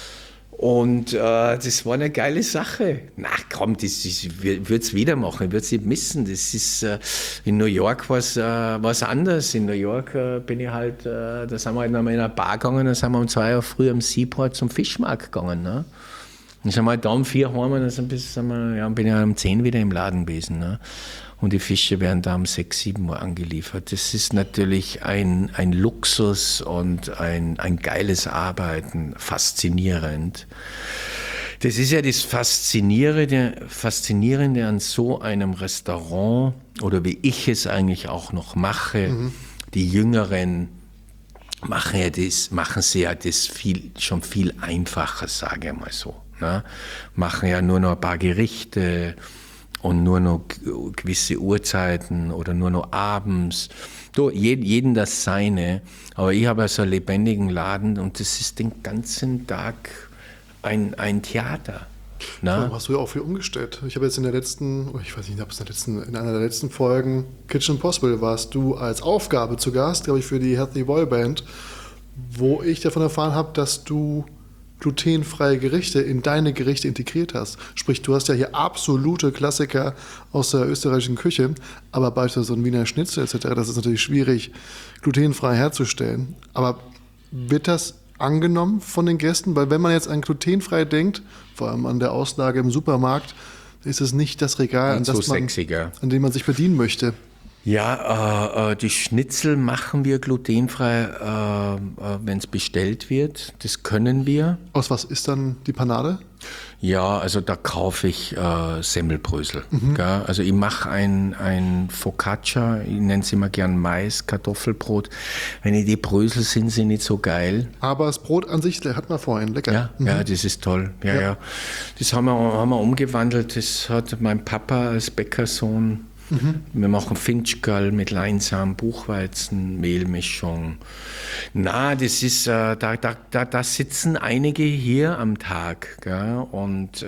Und das war eine geile Sache. Na komm, ich würde es wieder machen, ich würde es nicht missen. Das ist, in New York was anderes. In New York bin ich halt, da sind wir halt noch mal in eine Bar gegangen, da sind wir um 2 Uhr früh am Seaport zum Fischmarkt gegangen. Ne? Dann sind wir halt da um 4 heim, dann bin ich um 10 wieder im Laden gewesen. Ne? Und die Fische werden da um 6, 7 Uhr angeliefert. Das ist natürlich ein Luxus und ein geiles Arbeiten, faszinierend. Das ist ja das Faszinierende an so einem Restaurant oder wie ich es eigentlich auch noch mache. Die Jüngeren machen sie ja das schon viel einfacher, sage ich mal so. Ne? Machen ja nur noch ein paar Gerichte und nur noch gewisse Uhrzeiten oder nur noch abends. Du, jeden das Seine. Aber ich habe so einen lebendigen Laden und das ist den ganzen Tag ein Theater. Na? Hast du ja auch viel umgestellt. Ich habe jetzt in einer der letzten Folgen Kitchen Impossible warst du als Aufgabe zu Gast, glaube ich, für die Healthy Boy Band, wo ich davon erfahren habe, dass du glutenfreie Gerichte in deine Gerichte integriert hast. Sprich, du hast ja hier absolute Klassiker aus der österreichischen Küche, aber beispielsweise so ein Wiener Schnitzel etc., das ist natürlich schwierig, glutenfrei herzustellen. Aber wird das angenommen von den Gästen? Weil wenn man jetzt an glutenfrei denkt, vor allem an der Auslage im Supermarkt, ist es nicht das Regal, an dem man sich bedienen möchte. Ja, die Schnitzel machen wir glutenfrei, wenn es bestellt wird. Das können wir. Aus was ist dann die Panade? Ja, also da kaufe ich Semmelbrösel. Gell? Also ich mache ein Focaccia, ich nenne es immer gern Mais, Kartoffelbrot. Wenn die Brösel sind sie nicht so geil. Aber das Brot an sich hat man vorhin, lecker. Ja, ja, das ist toll. Ja. Das haben wir umgewandelt. Das hat mein Papa als Bäckersohn. Wir machen Finchgall mit Leinsamen, Buchweizen, Mehlmischung. Na, das ist, da sitzen einige hier am Tag. Gell? Und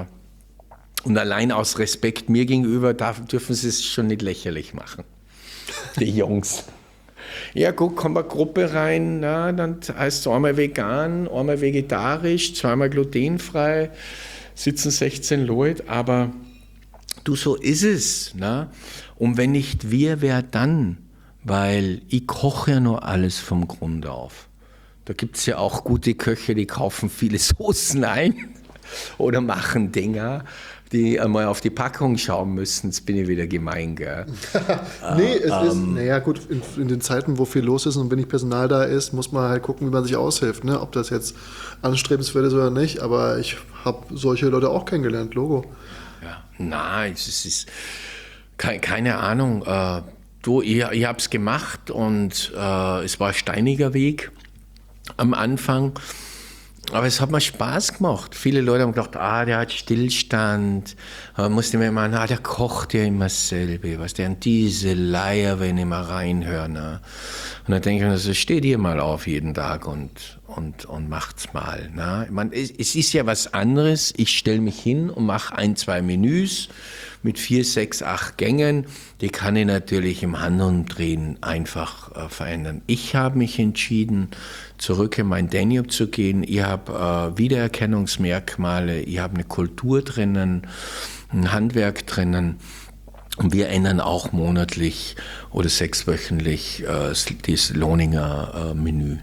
allein aus Respekt mir gegenüber dürfen sie es schon nicht lächerlich machen. Die Jungs. Ja gut, kommt eine Gruppe rein, na, dann heißt es einmal vegan, einmal vegetarisch, zweimal glutenfrei, sitzen 16 Leute, aber du, so ist es. Ne? Und wenn nicht wir, wer dann? Weil ich koche ja nur alles vom Grund auf. Da gibt es ja auch gute Köche, die kaufen viele Soßen ein oder machen Dinger, die einmal auf die Packung schauen müssen. Jetzt bin ich wieder gemein, gell? Nee, naja gut, in den Zeiten, wo viel los ist und wenig Personal da ist, muss man halt gucken, wie man sich aushilft. Ne? Ob das jetzt anstrebenswert ist oder nicht, aber ich habe solche Leute auch kennengelernt, Logo. Ja, nein, es ist keine Ahnung. Ich habe es gemacht und es war ein steiniger Weg am Anfang. Aber es hat mir Spaß gemacht. Viele Leute haben gedacht, der hat Stillstand. Aber man musste mir immer sagen, der kocht ja immer selber. Was der an diese Leier, wenn ich mal reinhöre. Ne? Und dann denke ich mir, also steht ihr mal auf jeden Tag und macht's mal. Ne? Ich meine, es ist ja was anderes. Ich stelle mich hin und mache 1, 2 Menüs mit 4, 6, 8 Gängen. Die kann ich natürlich im Handumdrehen einfach verändern. Ich habe mich entschieden, zurück in mein Danube zu gehen. Ich habe Wiedererkennungsmerkmale, ich habe eine Kultur drinnen, ein Handwerk drinnen. Und wir ändern auch monatlich oder 6-wöchentlich das Lohninger Menü,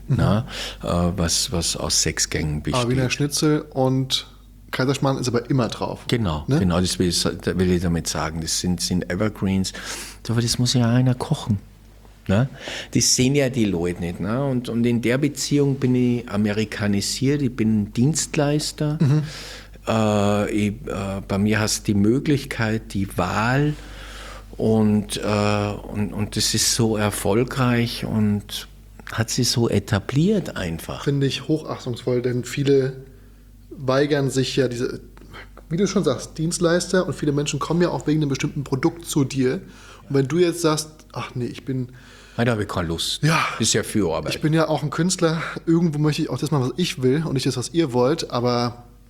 was aus 6 Gängen besteht. Aber Wiener Schnitzel und Kaiserschmarrn ist aber immer drauf. Genau, ne? Genau, das will ich damit sagen. Das sind Evergreens. Aber das muss ja einer kochen. Ne? Das sehen ja die Leute nicht. Ne? Und in der Beziehung bin ich amerikanisiert, ich bin Dienstleister. Bei mir hast du die Möglichkeit, die Wahl und das ist so erfolgreich und hat sich so etabliert einfach. Finde ich hochachtungsvoll, denn viele weigern sich ja diese, wie du schon sagst, Dienstleister und viele Menschen kommen ja auch wegen einem bestimmten Produkt zu dir. Und wenn du jetzt sagst, ach nee, da habe ich keine Lust. Ja. Ist ja für Arbeit. Ich bin ja auch ein Künstler. Irgendwo möchte ich auch das machen, was ich will und nicht das, was ihr wollt. Aber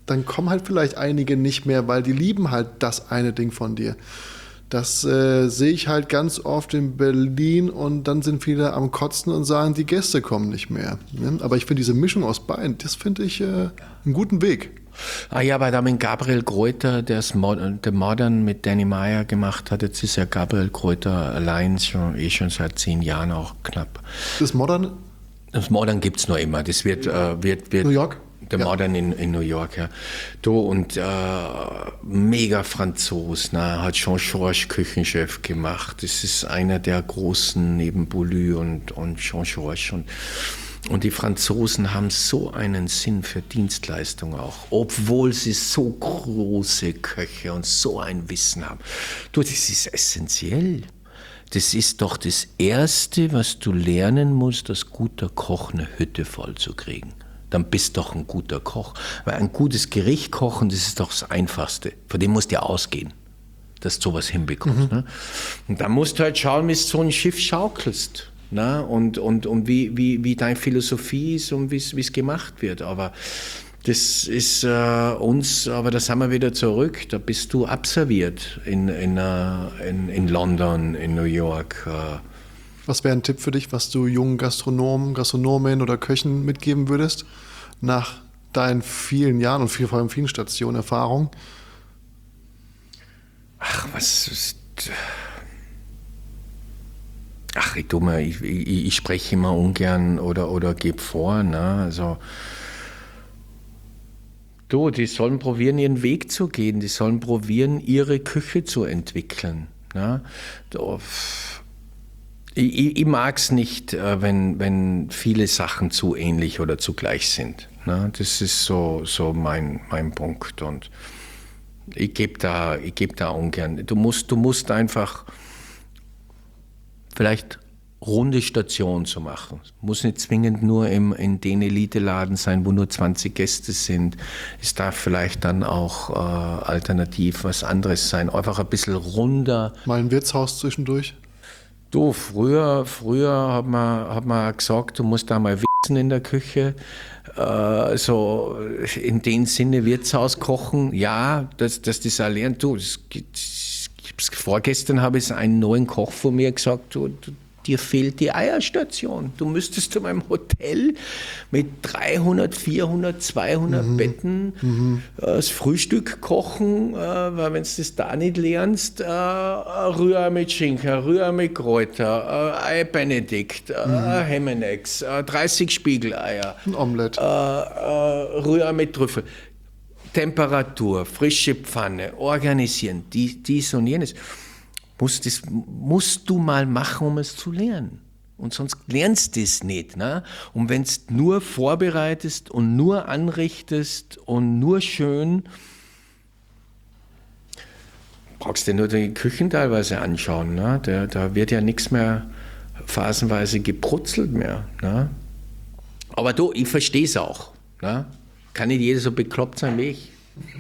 dann kommen halt vielleicht einige nicht mehr, weil die lieben halt das eine Ding von dir. Das sehe ich halt ganz oft in Berlin und dann sind viele am Kotzen und sagen, die Gäste kommen nicht mehr. Ne? Aber ich finde diese Mischung aus beiden, das finde ich einen guten Weg. Ah ja, weil da mit Gabriel Greuter, der Modern mit Danny Meyer gemacht hat, jetzt ist ja Gabriel Greuter allein schon seit 10 Jahren auch knapp. Das Modern? Das Modern gibt es noch immer. Das wird New York? Der Modern in New York, ja. Du und mega Franzos, ne? Hat Jean-Georges Küchenchef gemacht. Das ist einer der großen neben Boulou und Jean-Georges. Und die Franzosen haben so einen Sinn für Dienstleistung auch, obwohl sie so große Köche und so ein Wissen haben. Du, das ist essentiell. Das ist doch das Erste, was du lernen musst, als guter Koch eine Hütte voll zu kriegen. Dann bist du doch ein guter Koch. Weil ein gutes Gericht kochen, das ist doch das Einfachste. Von dem musst du ja ausgehen, dass du sowas hinbekommst. Ne? Und dann musst du halt schauen, wie du so ein Schiff schaukelst. Ne? Und wie deine Philosophie ist und wie es gemacht wird. Aber das ist aber da sind wir wieder zurück. Da bist du abserviert in London, in New York. Was wäre ein Tipp für dich, was du jungen Gastronomen oder Köchen mitgeben würdest, nach deinen vielen Jahren und vor allem vielen Stationen Erfahrung? Ich spreche immer ungern oder gebe vor. Ne? Also, die sollen probieren, ihren Weg zu gehen. Die sollen probieren, ihre Küche zu entwickeln. Ne? Ich mag es nicht, wenn viele Sachen zu ähnlich oder zu gleich sind. Ne? Das ist so mein Punkt. Und ich gebe da ungern. Du musst einfach vielleicht runde Stationen zu machen. Es muss nicht zwingend nur in den Elite-Laden sein, wo nur 20 Gäste sind. Es darf vielleicht dann auch alternativ was anderes sein. Einfach ein bisschen runder. Mal ein Wirtshaus zwischendurch? Du, früher hat man gesagt, du musst da mal wichsen in der Küche. So in dem Sinne Wirtshaus kochen. Ja, dass das auch lernt. Du, vorgestern habe ich einen neuen Koch von mir gesagt, dir fehlt die Eierstation. Du müsstest zu meinem Hotel mit 300, 400, 200 Betten das Frühstück kochen, weil wenn du das da nicht lernst, Rührei mit Schinken, Rührei mit Kräuter, Ei Benedikt, Hemmenex, 30 Spiegeleier, ein Omelett, Rührei mit Trüffel. Temperatur, frische Pfanne, organisieren, dies und jenes. Musst du mal machen, um es zu lernen. Und sonst lernst du es nicht. Ne? Und wenn du nur vorbereitest und nur anrichtest und nur schön, brauchst du nur die Küchen teilweise anschauen. Ne? Da wird ja nichts mehr phasenweise gebrutzelt mehr. Ne? Aber ich verstehe es auch. Ne? Kann nicht jeder so bekloppt sein wie ich.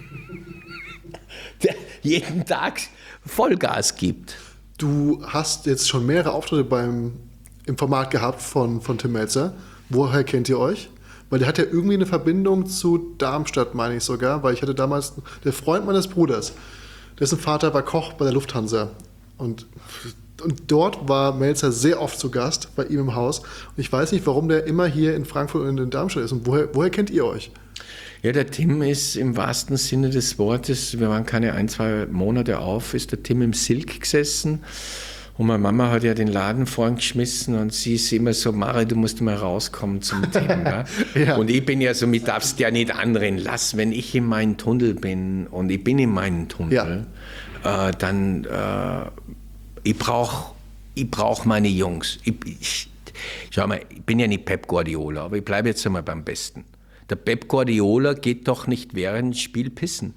Der jeden Tag Vollgas gibt. Du hast jetzt schon mehrere Auftritte im Format gehabt von Tim Mälzer. Woher kennt ihr euch? Weil der hat ja irgendwie eine Verbindung zu Darmstadt, meine ich sogar, weil ich hatte damals, der Freund meines Bruders, dessen Vater war Koch bei der Lufthansa und dort war Mälzer sehr oft zu Gast bei ihm im Haus und ich weiß nicht, warum der immer hier in Frankfurt und in Darmstadt ist und woher kennt ihr euch? Ja, der Tim ist im wahrsten Sinne des Wortes, wir waren keine 1-2 Monate auf, ist der Tim im Silk gesessen und meine Mama hat ja den Laden vorgeschmissen und sie ist immer so, Mari, du musst mal rauskommen zum Tim. Ja? Ja. Und ich bin ja so, mich darfst ja nicht anrennen lassen, wenn ich in meinem Tunnel bin und ich bin in meinem Tunnel, dann ich brauch meine Jungs. Schau mal, ich bin ja nicht Pep Guardiola, aber ich bleibe jetzt einmal beim Besten. Der Pep Guardiola geht doch nicht während dem Spiel pissen.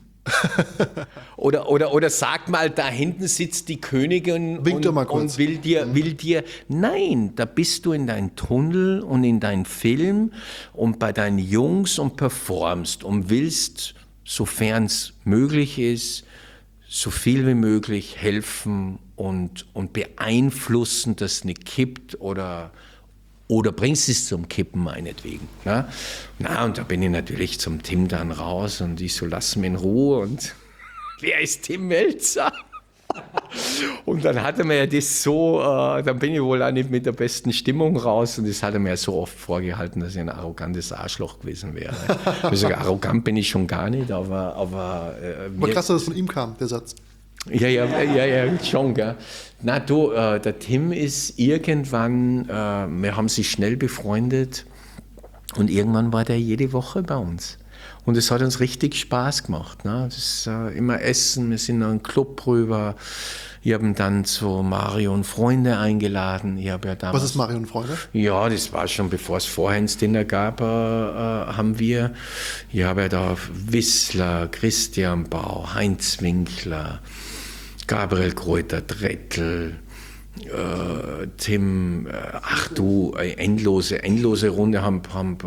oder sag mal, da hinten sitzt die Königin und will dir. Nein, da bist du in deinem Tunnel und in deinem Film und bei deinen Jungs und performst und willst, sofern es möglich ist, so viel wie möglich helfen und beeinflussen, dass es nicht kippt oder Oder bringst es zum Kippen meinetwegen. Ne? Na, und da bin ich natürlich zum Tim dann raus und ich so, lass mich in Ruhe. Und wer ist Tim Mälzer? Und dann hat er mir das so, dann bin ich wohl auch nicht mit der besten Stimmung raus und das hat er mir so oft vorgehalten, dass ich ein arrogantes Arschloch gewesen wäre. Also arrogant bin ich schon gar nicht, aber krass, dass das von ihm kam, der Satz. Ja, schon, gell. Na du, der Tim ist irgendwann, wir haben sich schnell befreundet und irgendwann war der jede Woche bei uns. Und es hat uns richtig Spaß gemacht. Ne? Das ist immer Essen, wir sind in einen Club rüber. Ich habe ihn dann zu Mario und Freunde eingeladen. Ich hab ja damals, was ist Mario und Freunde? Ja, das war schon, bevor es Vorhands Dinner gab, haben wir. Ich habe ja da Wissler, Christian Bau, Heinz Winkler, Gabriel Kräuter-Drettel, Tim, endlose Runde, haben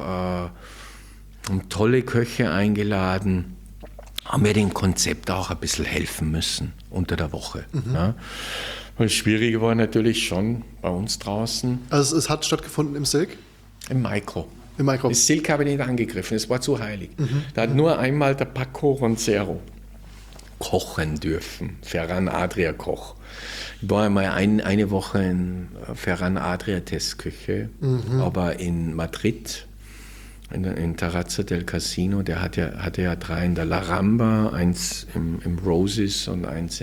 tolle Köche eingeladen, haben wir dem Konzept auch ein bisschen helfen müssen unter der Woche. Ja. Und das Schwierige war natürlich schon bei uns draußen. Also es hat stattgefunden im Silk? Im Micro. Im Micro. Das Silk habe ich nicht angegriffen, es war zu heilig. Da hat nur einmal der Paco Roncero kochen dürfen, Ferran Adria Koch. Ich war einmal eine Woche in Ferran Adria Testküche, aber in Madrid, in Terrazza del Casino, der hatte ja 3 in der La Ramba, 1 im Roses und 1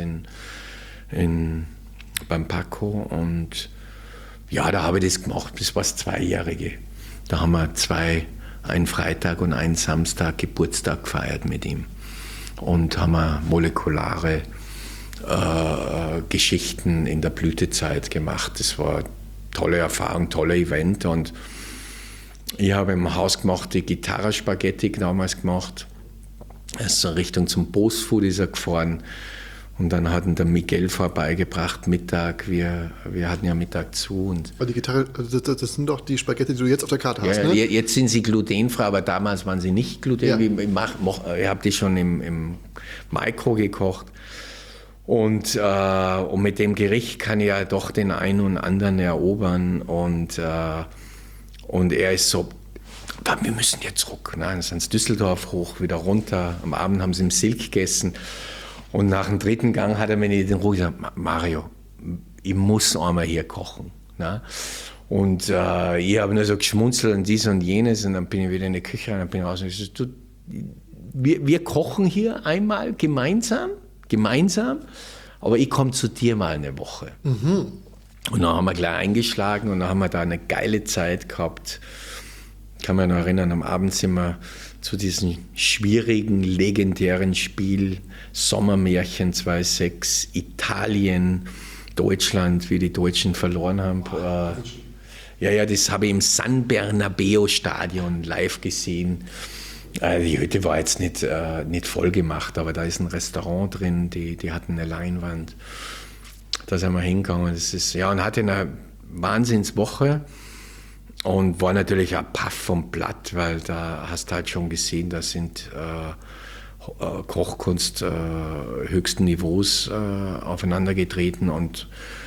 beim Paco. Und ja, da habe ich das gemacht, das war das 2-Jährige. Da haben wir einen Freitag und einen Samstag Geburtstag gefeiert mit ihm. Und haben wir molekulare Geschichten in der Blütezeit gemacht. Das war eine tolle Erfahrung, tolle Event. Und ich habe im hausgemachte Gitarre-Spaghetti damals gemacht. Er ist so Richtung zum Bosfood ist er gefahren. Und dann hat ihn der Miguel vorbeigebracht, Mittag. Wir hatten ja Mittag zu. Und aber die Gitarre, das sind doch die Spaghetti, die du jetzt auf der Karte hast, ja, ne? Jetzt sind sie glutenfrei, aber damals waren sie nicht glutenfrei. Ja. Ich habe die schon im Micro gekocht. Und mit dem Gericht kann ich ja doch den einen und anderen erobern. Und er ist so, wir müssen jetzt zurück. Dann sind sie Düsseldorf hoch, wieder runter. Am Abend haben sie im Silk gegessen. Und nach dem 3. Gang hat er mir den Ruhe gesagt, Mario, ich muss einmal hier kochen. Ne? Und ich habe nur so geschmunzelt und dies und jenes. Und dann bin ich wieder in die Küche rein und bin raus und ich so, wir kochen hier einmal gemeinsam, aber ich komme zu dir mal eine Woche. Und dann haben wir gleich eingeschlagen und dann haben wir da eine geile Zeit gehabt. Ich kann mich noch erinnern, am Abend sind wir zu diesem schwierigen, legendären Spiel Sommermärchen 2.6, Italien, Deutschland, wie die Deutschen verloren haben. Das habe ich im San Bernabeo Stadion live gesehen. Die Hütte war jetzt nicht voll gemacht, aber da ist ein Restaurant drin, die hatten eine Leinwand. Da sind wir hingegangen. Und hatte eine Wahnsinnswoche. Und war natürlich ein Paff vom Blatt, weil da hast du halt schon gesehen, da sind Kochkunst höchsten Niveaus aufeinander getreten. Und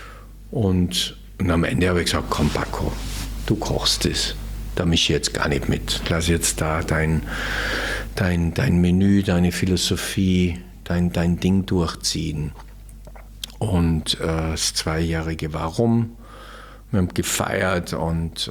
am Ende habe ich gesagt, komm Paco, du kochst es. Da mische ich jetzt gar nicht mit. Lass jetzt da dein Menü, deine Philosophie, dein Ding durchziehen. Und das 2-Jährige Warum? Wir haben gefeiert und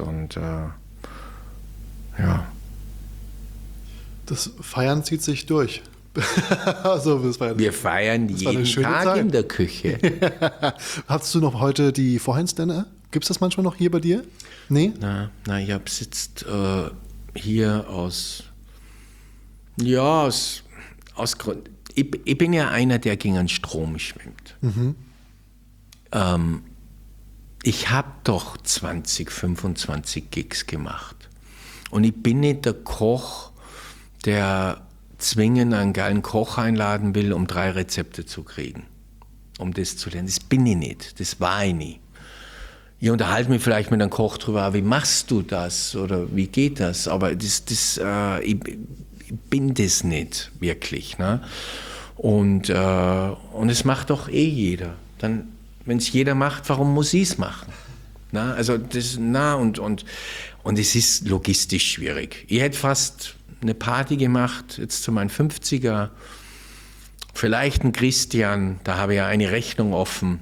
ja. Das Feiern zieht sich durch. Wir feiern jeden Tag Zeit in der Küche. Hast du noch heute die Vorhands-Dinner? Gibt es das manchmal noch hier bei dir? Nee? Na, ich habe es jetzt hier aus Grund. Ich bin ja einer, der gegen den Strom schwimmt. Ich habe doch 20, 25 Gigs gemacht. Und ich bin nicht der Koch, der zwingend einen geilen Koch einladen will, um 3 Rezepte zu kriegen, um das zu lernen. Das bin ich nicht, das war ich nie. Ich unterhalte mich vielleicht mit einem Koch drüber, wie machst du das oder wie geht das? Aber ich bin das nicht wirklich. Ne? Und es macht doch jeder. Dann, wenn es jeder macht, warum muss ich es machen? Na, also das, und es ist logistisch schwierig. Ich hätte fast eine Party gemacht, jetzt zu meinen 50er. Vielleicht ein Christian, da habe ich ja eine Rechnung offen,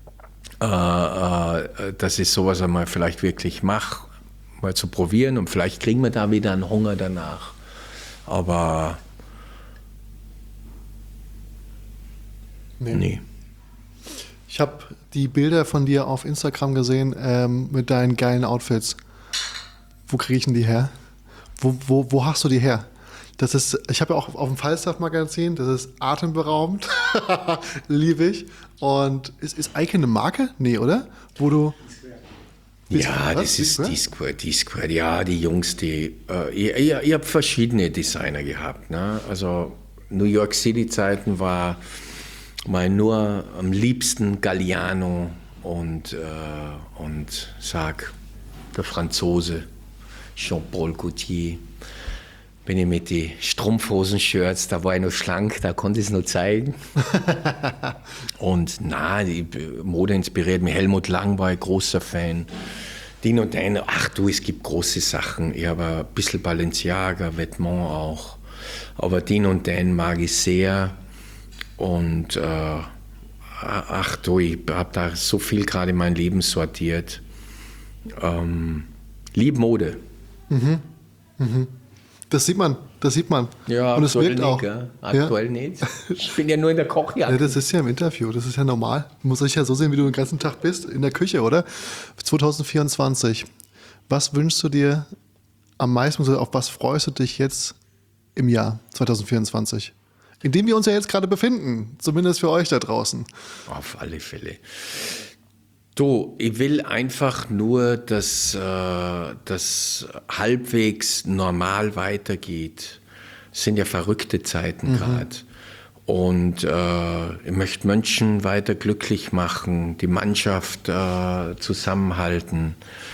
dass ich sowas einmal vielleicht wirklich mache, mal zu probieren und vielleicht kriegen wir da wieder einen Hunger danach. Aber nee. Ich habe die Bilder von dir auf Instagram gesehen mit deinen geilen Outfits. Wo kriege ich denn die her? Wo hast du die her? Das ist, ich habe ja auch auf dem Falstaff-Magazin, das ist atemberaubend, liebe ich. Und ist Icon eine Marke? Nee, oder? Wo du... Ja, das ist D-Squared. Ja, die Jungs, ich habe verschiedene Designer gehabt. Ne? Also New York City-Zeiten war mal nur am liebsten Galliano und der Franzose Jean-Paul Gaultier. Bin ich mit den Strumpfhosen-Shirts, da war ich noch schlank, da konnte ich es noch zeigen. Und die Mode inspiriert mich. Helmut Lang war ein großer Fan. Den und den, es gibt große Sachen. Ich habe ein bisschen Balenciaga, Vêtements auch. Aber den und den mag ich sehr. Und ich habe da so viel gerade in mein Leben sortiert. Lieb Mode. Mhm. Mhm. Das sieht man. Ja, und es wirkt nicht, auch. Gell? Aktuell nicht. Ich bin ja nur in der Kochjacke. Ja, das ist ja im Interview, das ist ja normal. Du musst dich ja so sehen, wie du den ganzen Tag bist, in der Küche, oder? 2024. Was wünschst du dir am meisten, also auf was freust du dich jetzt im Jahr 2024? In dem wir uns ja jetzt gerade befinden, zumindest für euch da draußen. Auf alle Fälle. Du, ich will einfach nur, dass das halbwegs normal weitergeht. Es sind ja verrückte Zeiten gerade. Und ich möchte Menschen weiter glücklich machen, die Mannschaft zusammenhalten.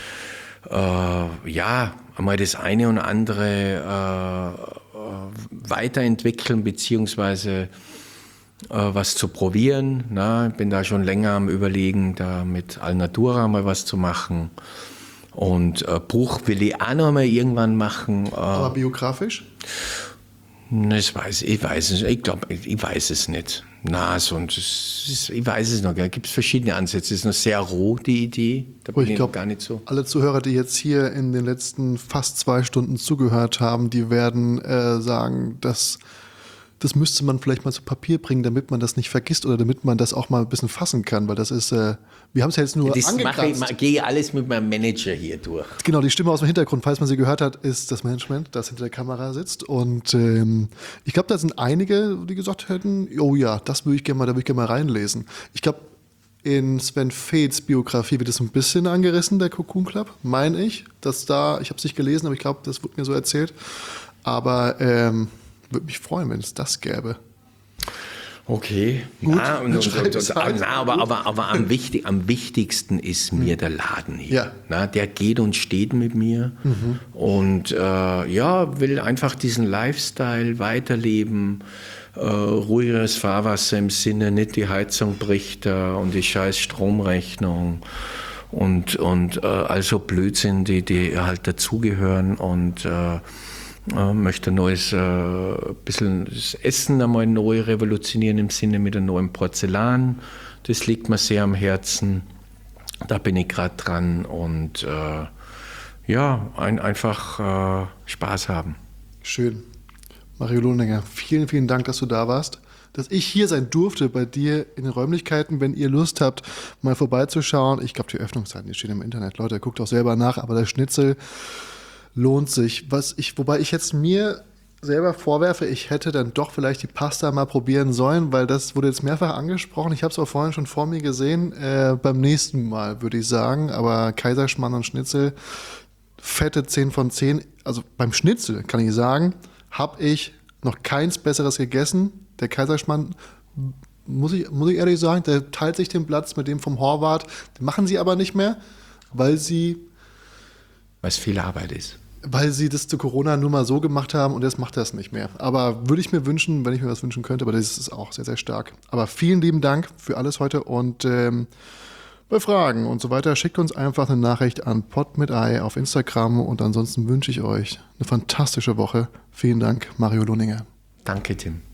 Einmal das eine und andere weiterentwickeln, beziehungsweise was zu probieren. Ich bin da schon länger am Überlegen, da mit Alnatura mal was zu machen. Und Buch will ich auch noch mal irgendwann machen. Aber biografisch? Ich weiß es nicht. Ich weiß es noch. Da gibt es verschiedene Ansätze. Es ist noch sehr roh, die Idee. Da bin ich gar nicht so. Alle Zuhörer, die jetzt hier in den letzten fast 2 Stunden zugehört haben, die werden sagen, dass das müsste man vielleicht mal zu Papier bringen, damit man das nicht vergisst oder damit man das auch mal ein bisschen fassen kann, weil das ist, wir haben es ja jetzt nur angekratzt. Ich gehe alles mit meinem Manager hier durch. Genau, die Stimme aus dem Hintergrund, falls man sie gehört hat, ist das Management, das hinter der Kamera sitzt. Und ich glaube, da sind einige, die gesagt hätten, oh ja, das würde ich gerne mal reinlesen. Ich glaube, in Sven Feths Biografie wird es ein bisschen angerissen, der Cocoon Club, meine ich. Ich habe es nicht gelesen, aber ich glaube, das wurde mir so erzählt. Aber würde mich freuen, wenn es das gäbe. Okay. Gut, aber am wichtigsten ist mir der Laden hier. Ja. Der geht und steht mit mir und will einfach diesen Lifestyle weiterleben. Ruhigeres Fahrwasser im Sinne, nicht die Heizung bricht und die scheiß Stromrechnung und also Blödsinn, die halt dazugehören und möchte ein neues, bisschen das Essen einmal neu revolutionieren im Sinne mit einem neuen Porzellan. Das liegt mir sehr am Herzen. Da bin ich gerade dran und einfach Spaß haben. Schön. Mario Lohninger, vielen, vielen Dank, dass du da warst. Dass ich hier sein durfte bei dir in den Räumlichkeiten. Wenn ihr Lust habt, mal vorbeizuschauen. Ich glaube, die Öffnungszeiten, die stehen im Internet. Leute, guckt auch selber nach, aber der Schnitzel lohnt sich. Wobei ich jetzt mir selber vorwerfe, ich hätte dann doch vielleicht die Pasta mal probieren sollen, weil das wurde jetzt mehrfach angesprochen. Ich habe es auch vorhin schon vor mir gesehen. Beim nächsten Mal, würde ich sagen. Aber Kaiserschmarrn und Schnitzel, fette 10 von 10. Also beim Schnitzel kann ich sagen, habe ich noch keins Besseres gegessen. Der Kaiserschmarrn, muss ich ehrlich sagen, der teilt sich den Platz mit dem vom Horvath. Den machen sie aber nicht mehr, weil es viel Arbeit ist. Weil sie das zu Corona nur mal so gemacht haben und jetzt macht er es nicht mehr. Aber würde ich mir wünschen, wenn ich mir was wünschen könnte, aber das ist auch sehr, sehr stark. Aber vielen lieben Dank für alles heute und Bei Fragen und so weiter schickt uns einfach eine Nachricht an pod auf Instagram und ansonsten wünsche ich euch eine fantastische Woche. Vielen Dank, Mario Lohninger. Danke, Tim.